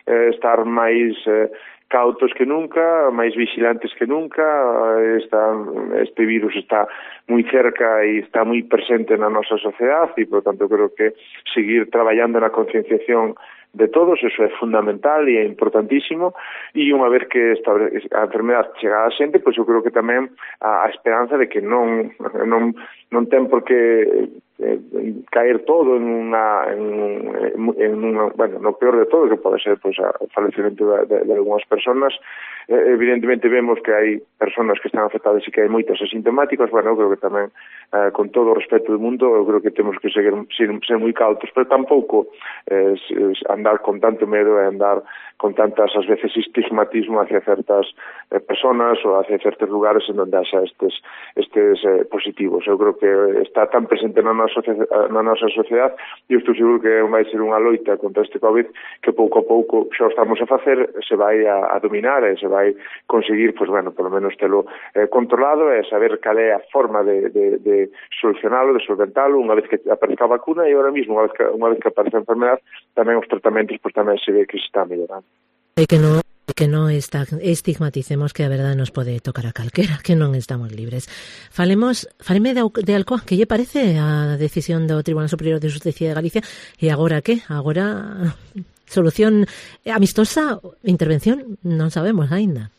eh, estar máis eh, cautos que nunca, máis vigilantes que nunca. Esta, este virus está moi cerca e está moi presente na nosa sociedade e, por tanto, creo que seguir traballando na concienciación de todos, eso é fundamental e é importantísimo, e unha vez que esta, a enfermedade chega a xente, pois eu creo que tamén a, a esperanza de que non non, non ten por que eh, caer todo en unha, en, en unha, bueno, no peor de todo, que pode ser pois, a falecimento de, de, de algunas personas. Eh, evidentemente vemos que hai personas que están afectadas e que hai moitas asintomáticas. Bueno, eu creo que tamén, eh, con todo o respeto do mundo, eu creo que temos que seguir, ser, ser moi cautos, pero tampouco eh, andar con tanto medo e andar con tantas, ás veces, estigmatismo hacia certas eh, personas ou hacia certos lugares en onde haxa estes, estes eh, positivos. Eu creo que está tan presente na nosa, na nosa sociedade e eu estou seguro que vai ser unha loita contra este COVID que pouco a pouco xa o estamos a facer, se vai a, a dominar e se vai conseguir, pues bueno, por lo menos telo eh, controlado e saber cal é a forma de, de, de solucionalo, de solventalo unha vez que aparezca a vacuna e ahora mismo, unha vez que, unha vez que aparece a enfermedade, tamén os tratamentos pues tamén se ve que se está mellorando. E que non que non está, estigmaticemos que a verdade nos pode tocar a calquera, que non estamos libres. Falemos, faleme de, de Alcoa, que lle parece a decisión do Tribunal Superior de Justicia de Galicia, e agora que? Agora solución amistosa, intervención, non sabemos aínda.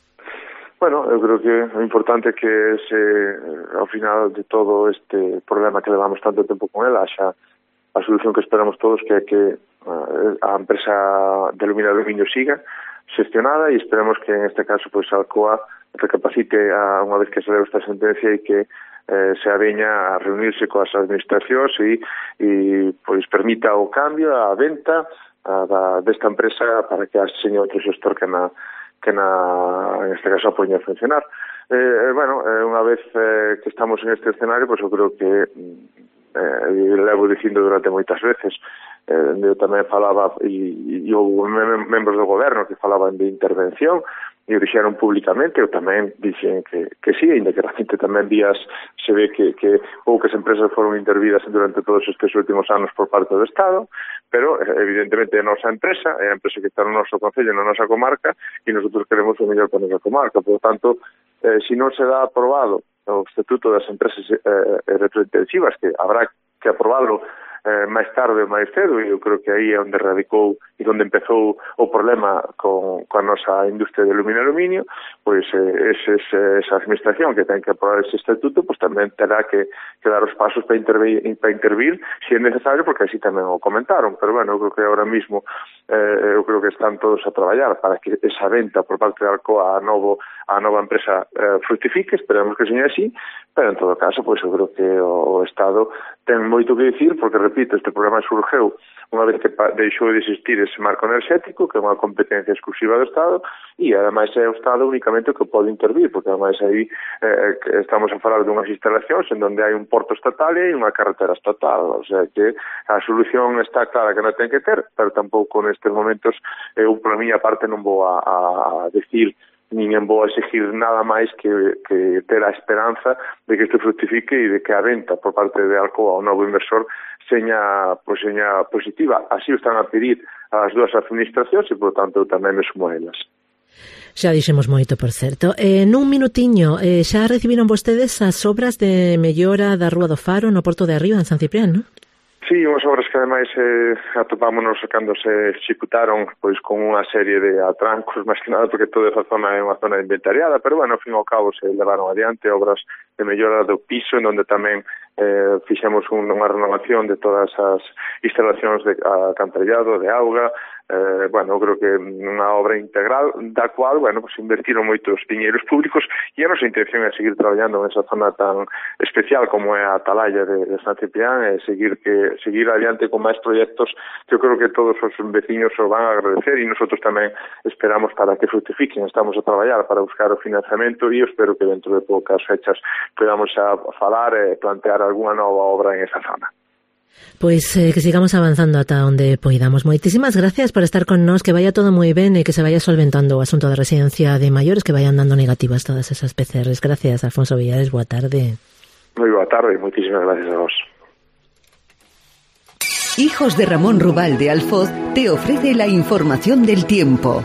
Bueno, eu creo que o importante é que se, ao final de todo este problema que levamos tanto tempo con ela, xa a solución que esperamos todos, que é que a empresa de Lumina Aluminio siga xestionada, e esperemos que en este caso pois Alcoa recapacite a, unha vez que se deu esta sentencia e que eh, se aveña a reunirse coas administracións e, e pois permita o cambio, a venta a, da, desta empresa para que seña outro xestor que na, que na en este caso a poña a funcionar. Eh, bueno, eh, unha vez eh, que estamos en este escenario, pois eu creo que eh, levo dicindo durante moitas veces, eh, eu tamén falaba e, e houve mem membros do goberno que falaban de intervención e o dixeron públicamente. Eu tamén dixen que, que sí, ainda que realmente tamén vías se ve que, que poucas empresas foron intervidas durante todos estes últimos anos por parte do Estado, pero evidentemente é a nosa empresa, é a empresa que está no noso concello, na nosa comarca, e nosotros queremos o mellor para a nosa comarca. Por lo tanto, eh, se non se dá aprobado o Estatuto das Empresas eh, Electrointensivas, que habrá que aprobarlo eh, máis tarde ou máis cedo, e eu creo que aí é onde radicou e onde empezou o problema con, con a nosa industria de Lumina Aluminio, pois eh, ese, esa administración que ten que aprobar ese estatuto, pois tamén terá que, que dar os pasos para intervir, para intervir se é necesario, porque así tamén o comentaron. Pero bueno, eu creo que ahora mismo eh, eu creo que están todos a traballar para que esa venta por parte de Alcoa a novo a nova empresa eh, fructifique, esperamos que seña así, pero en todo caso, pois eu creo que o, o Estado ten moito que dicir, porque, repito, este programa surgeu unha vez que deixou de existir ese marco enerxético, que é unha competencia exclusiva do Estado, e ademais é o Estado únicamente o que pode intervir, porque ademais aí eh, estamos a falar dunhas instalacións en donde hai un porto estatal e hai unha carretera estatal, o sea que a solución está clara que non ten que ter, pero tampouco nestes momentos eu, por a miña parte, non vou a, a, a decir nin vou a exigir nada máis que, que ter a esperanza de que isto fructifique e de que a venta por parte de Alcoa ao novo inversor seña, pues, seña positiva. Así o están a pedir as dúas administracións e, por tanto, tamén me sumo a elas. Xa dixemos moito, por certo. Eh, nun minutiño, eh, xa recibiron vostedes as obras de mellora da Rúa do Faro no Porto de Arriba, en San Ciprián, non? Sí, unhas obras que ademais eh, atopámonos cando se executaron pois con unha serie de atrancos, máis que nada porque toda esa zona é unha zona inventariada, pero bueno, ao fin e ao cabo se levaron adiante obras de mellora do piso, en onde tamén eh, fixemos un, unha renovación de todas as instalacións de alcantarillado, de auga. Eh, bueno, creo que unha obra integral da cual, bueno, pues invertiron moitos diñeiros públicos e a nosa intención é seguir traballando nesa zona tan especial como é a Atalaya de, de San Ciprián e seguir que seguir adiante con máis proxectos que eu creo que todos os veciños o van a agradecer e nosotros tamén esperamos para que fructifiquen. Estamos a traballar para buscar o financiamento e eu espero que dentro de poucas fechas podamos a falar e plantear algunha nova obra en esa zona. Pois eh, que sigamos avanzando ata onde poidamos. Moitísimas gracias por estar con nós, que vaya todo moi ben e que se vaya solventando o asunto da residencia de maiores, que vayan dando negativas todas esas P C Rs. Gracias, Alfonso Villares, boa tarde. Moi boa tarde e moitísimas gracias a vos. Hijos de Ramón Rubal de Alfoz te ofrece la información del tiempo.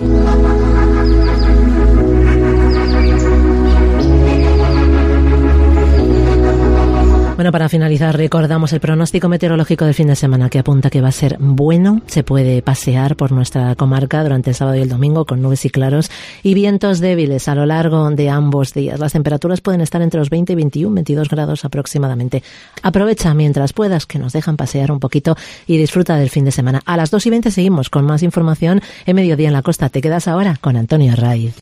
Bueno, para finalizar, recordamos el pronóstico meteorológico del fin de semana, que apunta que va a ser bueno. Se puede pasear por nuestra comarca durante el sábado y el domingo con nubes y claros y vientos débiles a lo largo de ambos días. Las temperaturas pueden estar entre los veinte y veintiuno, veintidós grados aproximadamente. Aprovecha mientras puedas, que nos dejan pasear un poquito y disfruta del fin de semana. A las dos y veinte seguimos con más información en Mediodía en la Costa. Te quedas ahora con Antonio Raiz.